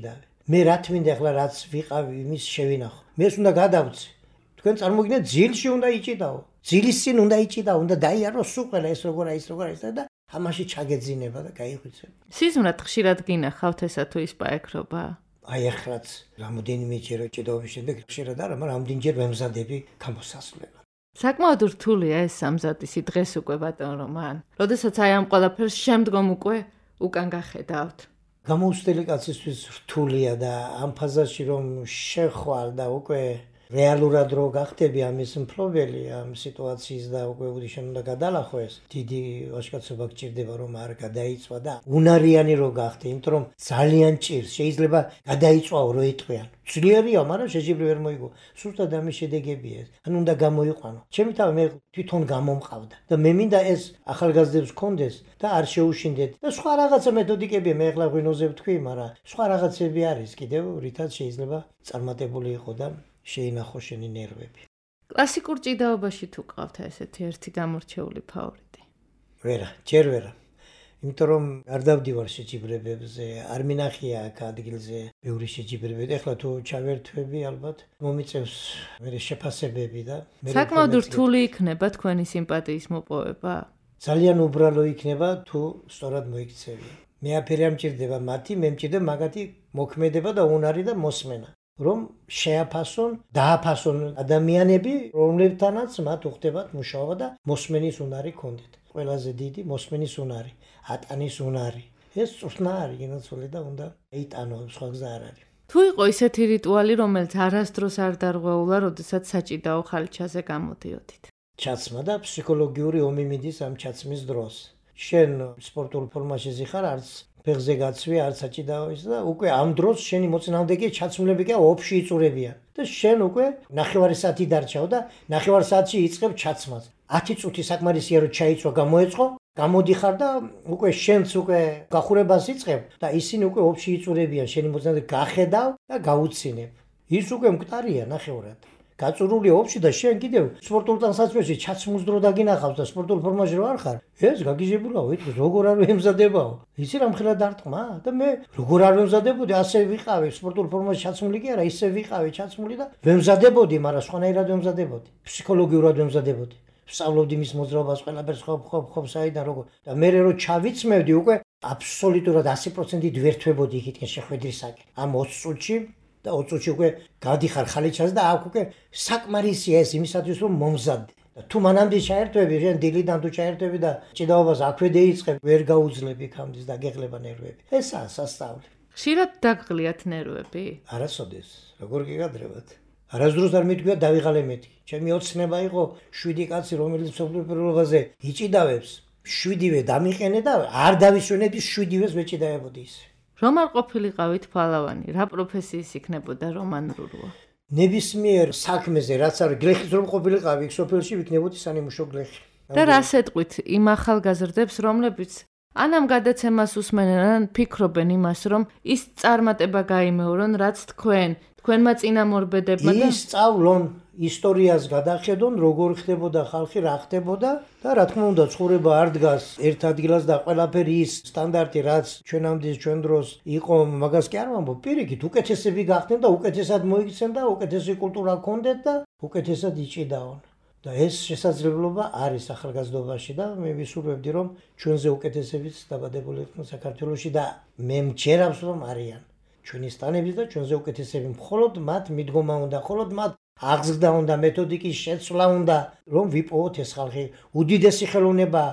მე რა თმინდა ახლა რაც ვიყავი იმის შევინახო. მე უნდა გადავწე. თქვენ წარმოგიდგენთ ძილში უნდა იჭიდაო. ძილის წინ უნდა იჭიდაო, უნდა დაიაროს სულ ყველა ეს როგორა და ამაში ჩაგეძინება და გაიხვიცებ. სიზმრად ხშირად გინახავთ ესა თუ ის პაექრობა? აი ახლაც რამოდენიმეჯერ ჭიდაობის შემდეგ ხშირად არა, მაგრამ ამდენჯერ ვემზადები გამოსასვლელად. საკმაოდ რთულია ეს სამზადისი დღეს უკვე ბატონ რომან. როდესაც აი ამ ყველაფერს შემდგომ უკვე უკან გახედავთ. გამოუცდელი კაცისთვის რთულია და ამ ფაზაში რომ შეხვალ და უკვე რეალურად რო გახდები ამის მფლობელი ამ სიტუაციის და უკვე უდიშენ უნდა გადალახო ეს დიდი ვაჟკაცობა გჭირდება რომ არ გადაიწვა და უნარიანი რო გახდე, იმიტომ რომ ძალიან ჭირს, შეიძლება გადაიწვაო რო იტყვიან. ძლიერია, მაგრამ შეჯიბრი ვერ მოიგო. სუსტად ამის შედეგებია ეს. ანუ უნდა გამოიყვანო. ჩემი თავი მე თვითონ გამომყავდა და მე მინდა ეს ახალგაზრდებს კონდეს და არ შეუშინდეთ. და სხვა რაღაცა მეთოდიკებია, მე ახლა ღვინოზე ვთქვი, მაგრამ სხვა რაღაცები არის კიდევ, რითაც შეიძლება წარმატებული იყო და შეინახო შენი ნერვები. კლასიკურ ჭიდაობაში თუ ყავთ ესეთი ერთი გამორჩეული ფავორიტი? ვერა, ჯერ ვერა. იმიტომ რომ არ დავდივარ შეჯიბრებებზე, არ მინახია აქ ადგილზე ბევრი შეჯიბრებები. ეხლა თუ ჩავერთვები, ალბათ მომიწევს მე შეფასებები და საკმაოდ რთული იქნება თქვენი სიმპათიის მოპოვება? ძალიან უბრალო იქნება თუ სწორად მოიქცევი. მე აფერი არ მჭირდება მათი, მე მჭირდება მაგათი მოქმედება და უნარი და მოსმენა. რომ შეაფასონ, დააფასონ ადამიანები, რომლებთანაც მათ უხდებათ მუშაობა და მოსმენის უნარი ქონდეთ. ყველაზე დიდი მოსმენის უნარი, ატანის უნარი. ეს წვრთნა არის, გინოცვლი და უნდა იტანო, სხვა გზა არ არის. თუ იყო ისეთი რიტუალი, რომელიც არასდროს არ დარღვეულა, როდესაც საჭიდაო ხალჩაზე გამოდიოდით? ჩაცმა და ფსიქოლოგიური ომი მიდის ამ ჩაცმის დროს. შენ სპორტულ ფორმაში ზიხარ, არც ფეხზე გაცვი, არც საჭიდაოის და უკვე ამ დროს შენი მოწინააღმდეგე ჩაცმულები კი ოფში იწურებიან. და შენ უკვე 9 საათი დარჩაო და 9 საათში იწყებ ჩაცმას. 10 წუთი საკმარისია რომ ჩაიწვა, გამოეწყო, გამოდიხარ და უკვე შენც უკვე გახურებას იწყებ და ისინი უკვე ოფში იწურებიან, შენი მოწინააღმდეგე გახედავ და გაუცინებ. ის უკვე მკვდარია ნახევრად. გაწურული ოფში და შენ კიდევ სპორტულ ტანსაცმელში ჩაცმულს დრო დაგინახავს და სპორტულ ფორმაში რო არ ხარ, ეს გაგიჟებულაო, იტყვი როგორ არ ვემზადებაო. იცი რამხელა დარტყმა და მე როგორ არ ვემზადებოდი, ასე ვიყავი სპორტულ ფორმაში ჩაცმული კი არა, ისე ვიყავი ჩაცმული და ვემზადებოდი, მაგრამ სხვანაირად ვემზადებოდი. ფსიქოლოგიურად ვემზადებოდი. ვსწავლობდი მის მოძრაობას, ყველაფერს ხო საიდან როგორ და მე რო ჩავიცმევდი უკვე აბსოლუტურად 100%-ით ვერთვებოდი იქითკენ შეხვედრისაკენ. ამ 20 წუთში და 20 წუთში უკვე გადიხარ ხალიჩას და აქ უკვე საკმარისია ეს იმისათვის რომ მომზადდე. და თუ მანამდე ჩაერთვები, შენ დილიდან თუ ჩაერთვები და ჭიდაობას აქვე დაიწყებ, ვერ გაუძლები ქამდის და გეღლება ნერვები. ესაა სასწავლი. ხშირად დაგღლიათ ნერვები? არასოდეს, როგორ გიგადრებათ. არასდროს არ მითქვია დავიღალე მეთქი. ჩემი ოცნება იყო 7 კაცი, რომელიც მსოფლიო პირველობაზე იჭიდავებს. 7-ვე დამიყენე და არ დავისვენებდი 7-ვეს ვეჭიდავებოდი ის. რომ არ ყოფილიყავით ფალავანი, რა პროფესიის იქნებოდა რომან რურუა? ნებისმიერ საქმეზე, რაც არის გლეხის რომ ყოფილიყავი, იქ სოფელში ვიქნებოდი სანიმუშო გლეხი. და რას ეტყვით იმ ახალგაზრდებს, რომლებიც ან ამ გადაცემას უსმენენ, ან ფიქრობენ იმას, რომ ის წარმატება გაიმეორონ, რაც თქვენმა წინამორბედებმა და ისწავლონ, ისტორიას გადახედონ, როგორ ხდებოდა ხალხი, რა ხდებოდა და რა თქმა უნდა, ცხოვრება არ დგას ერთ ადგილას და ყველაფერი ის სტანდარტი, რაც ჩვენამდე ჩვენ დროს იყო, მაგას კი არ ვამბობ, პირიქით, უკეთესები გახდნენ და უკეთესად მოიქცენ და უკეთესი კულტურა ჰქონდეთ და უკეთესად იჭიდაონ. და ეს შესაძლებლობა არის ახალგაზრდობაში და მე ვისურვებდი, რომ ჩვენზე უკეთესებიც დაბადებული იყვნენ საქართველოში და მე მჯერავს, რომ არიან. ჩვენი სტანების და ჩვენზე უკეთესები მხოლოდ მათ მიდგომა უნდა, მხოლოდ მათ აღზრდა უნდა, მეთოდიკის შეცვლა უნდა, რომ ვიპოვოთ ეს ხალხი. უდიდესი ხელოვნება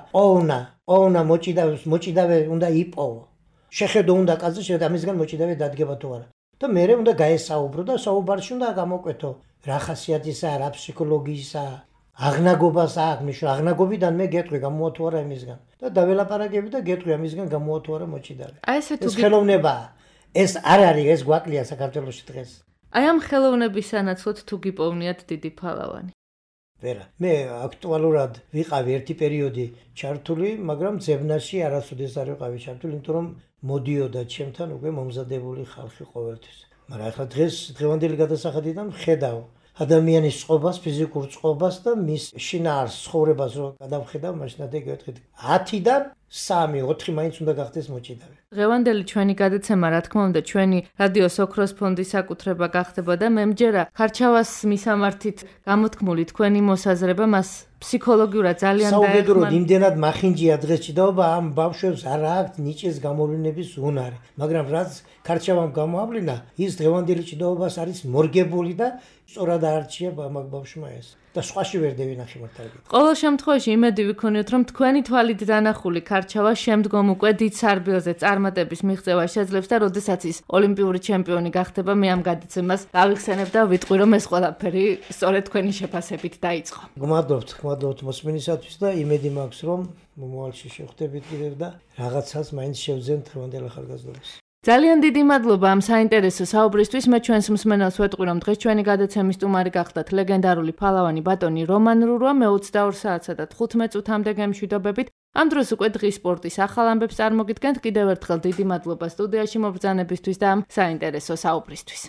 პოვნა მოჭიდავე უნდა იპოვო. შეხედო უნდა კაცი შეხედა ამისგან მოჭიდავე დადგება თუ არა. და მე უნდა გაესაუბრო და საუბარში უნდა გამოკვეთო რა ხასიათისა, რა ფსიქოლოგიისა, აღნაგობას აქვს, მიშო აღნაგობიდან მე გეტყვი გამოვა თუ არა იმისგან. და დაველაპარაკები და გეტყვი ამისგან გამოვა თუ არა მოჭიდავე. ეს ხელოვნება ეს არ არის, ეს გვაკლია საქართველოში დღეს. აი ამ ხელოვნების სანაცვლოდ თუ გიპოვნიათ დიდი ფალავანი? ვერა, მე აქტუალურად ვიყავი ერთი პერიოდი ჩართული, მაგრამ ძებნაში არასოდეს არ ვიყავი ჩართული, იმიტომ რომ მოდიოდა ჩემთან უკვე მომზადებული ხალხი ყოველთვის. მაგრამ ახლა დღევანდელი გადასახადიდან ხედავ ადამიანის წყობას, ფიზიკურ წყობას და მის შინაარს, ცხოვრებას რო გადავხედავ, მაშინათი გეტყვით 10-დან 3-4 მაინც უნდა გახდეს მოჭიდავე. დღევანდელი ჩვენი გადაცემა, რა თქმა უნდა, ჩვენი რადიოს ოქროს ფონდის საკუთრება გახდება და მე მჯერა ხარჩავას მისამართით გამოთქმული თქვენი მოსაზრება მას ფსიქოლოგიურად ძალიან საუბედუროდ იმდენად მახინჯია დღეს ჭიდაობა ამ ბავშვებს არ აქვს ნიჭის გამოვლენების უნარი, მაგრამ რაც ხარჩავამ გამოავლინა, ის დღევანდელი ჭიდაობას არის მორგებული და სწორად არჩია ამ ბავშვმა ეს. და სხვაში ვერ დევინახე მართალია. ყოველ შემთხვევაში იმედი ვიქონიოთ, რომ თქვენი თვალით დანახული ხარჩავა შემდგომ უკვე დიდ სარბიელზე წარმატების მიღწევა შეძლებს და როდესაც ის ოლიმპიური ჩემპიონი გახდება, მე ამ გადაცემას გავიხსენებ და ვიტყვი, რომ ეს ყველაფერი სწორედ თქვენი შეფასებით დაიწყო. გმადლობთ მოსმენისათვის და იმედი მაქვს, რომ მომავალში შევხვდებით კიდევ და რაღაცას მაინც შევძენთ დღევანდელ ახალგაზრდობას. ძალიან დიდი მადლობა ამ საინტერესო საუბრისთვის. მე ჩვენს მსმენელს ვეტყვი, რომ დღეს ჩვენი გადაცემის სტუმარი გახდათ ლეგენდარული ფალავანი ბატონი რომან რურვა. მე 22 საათსა და 15 წუთამდე გემშვიდობებით. ამ დროს უკვე დღის სპორტის ახალ ამბებს წარმოგიდგენთ. კიდევ ერთხელ დიდი მადლობა სტუდიაში მობრძანებისთვის და ამ საინტერესო საუბრისთვის.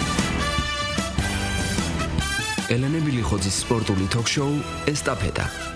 ელენე მილიხოძის სპორტული თოქ-შოუ ესტაფეტა.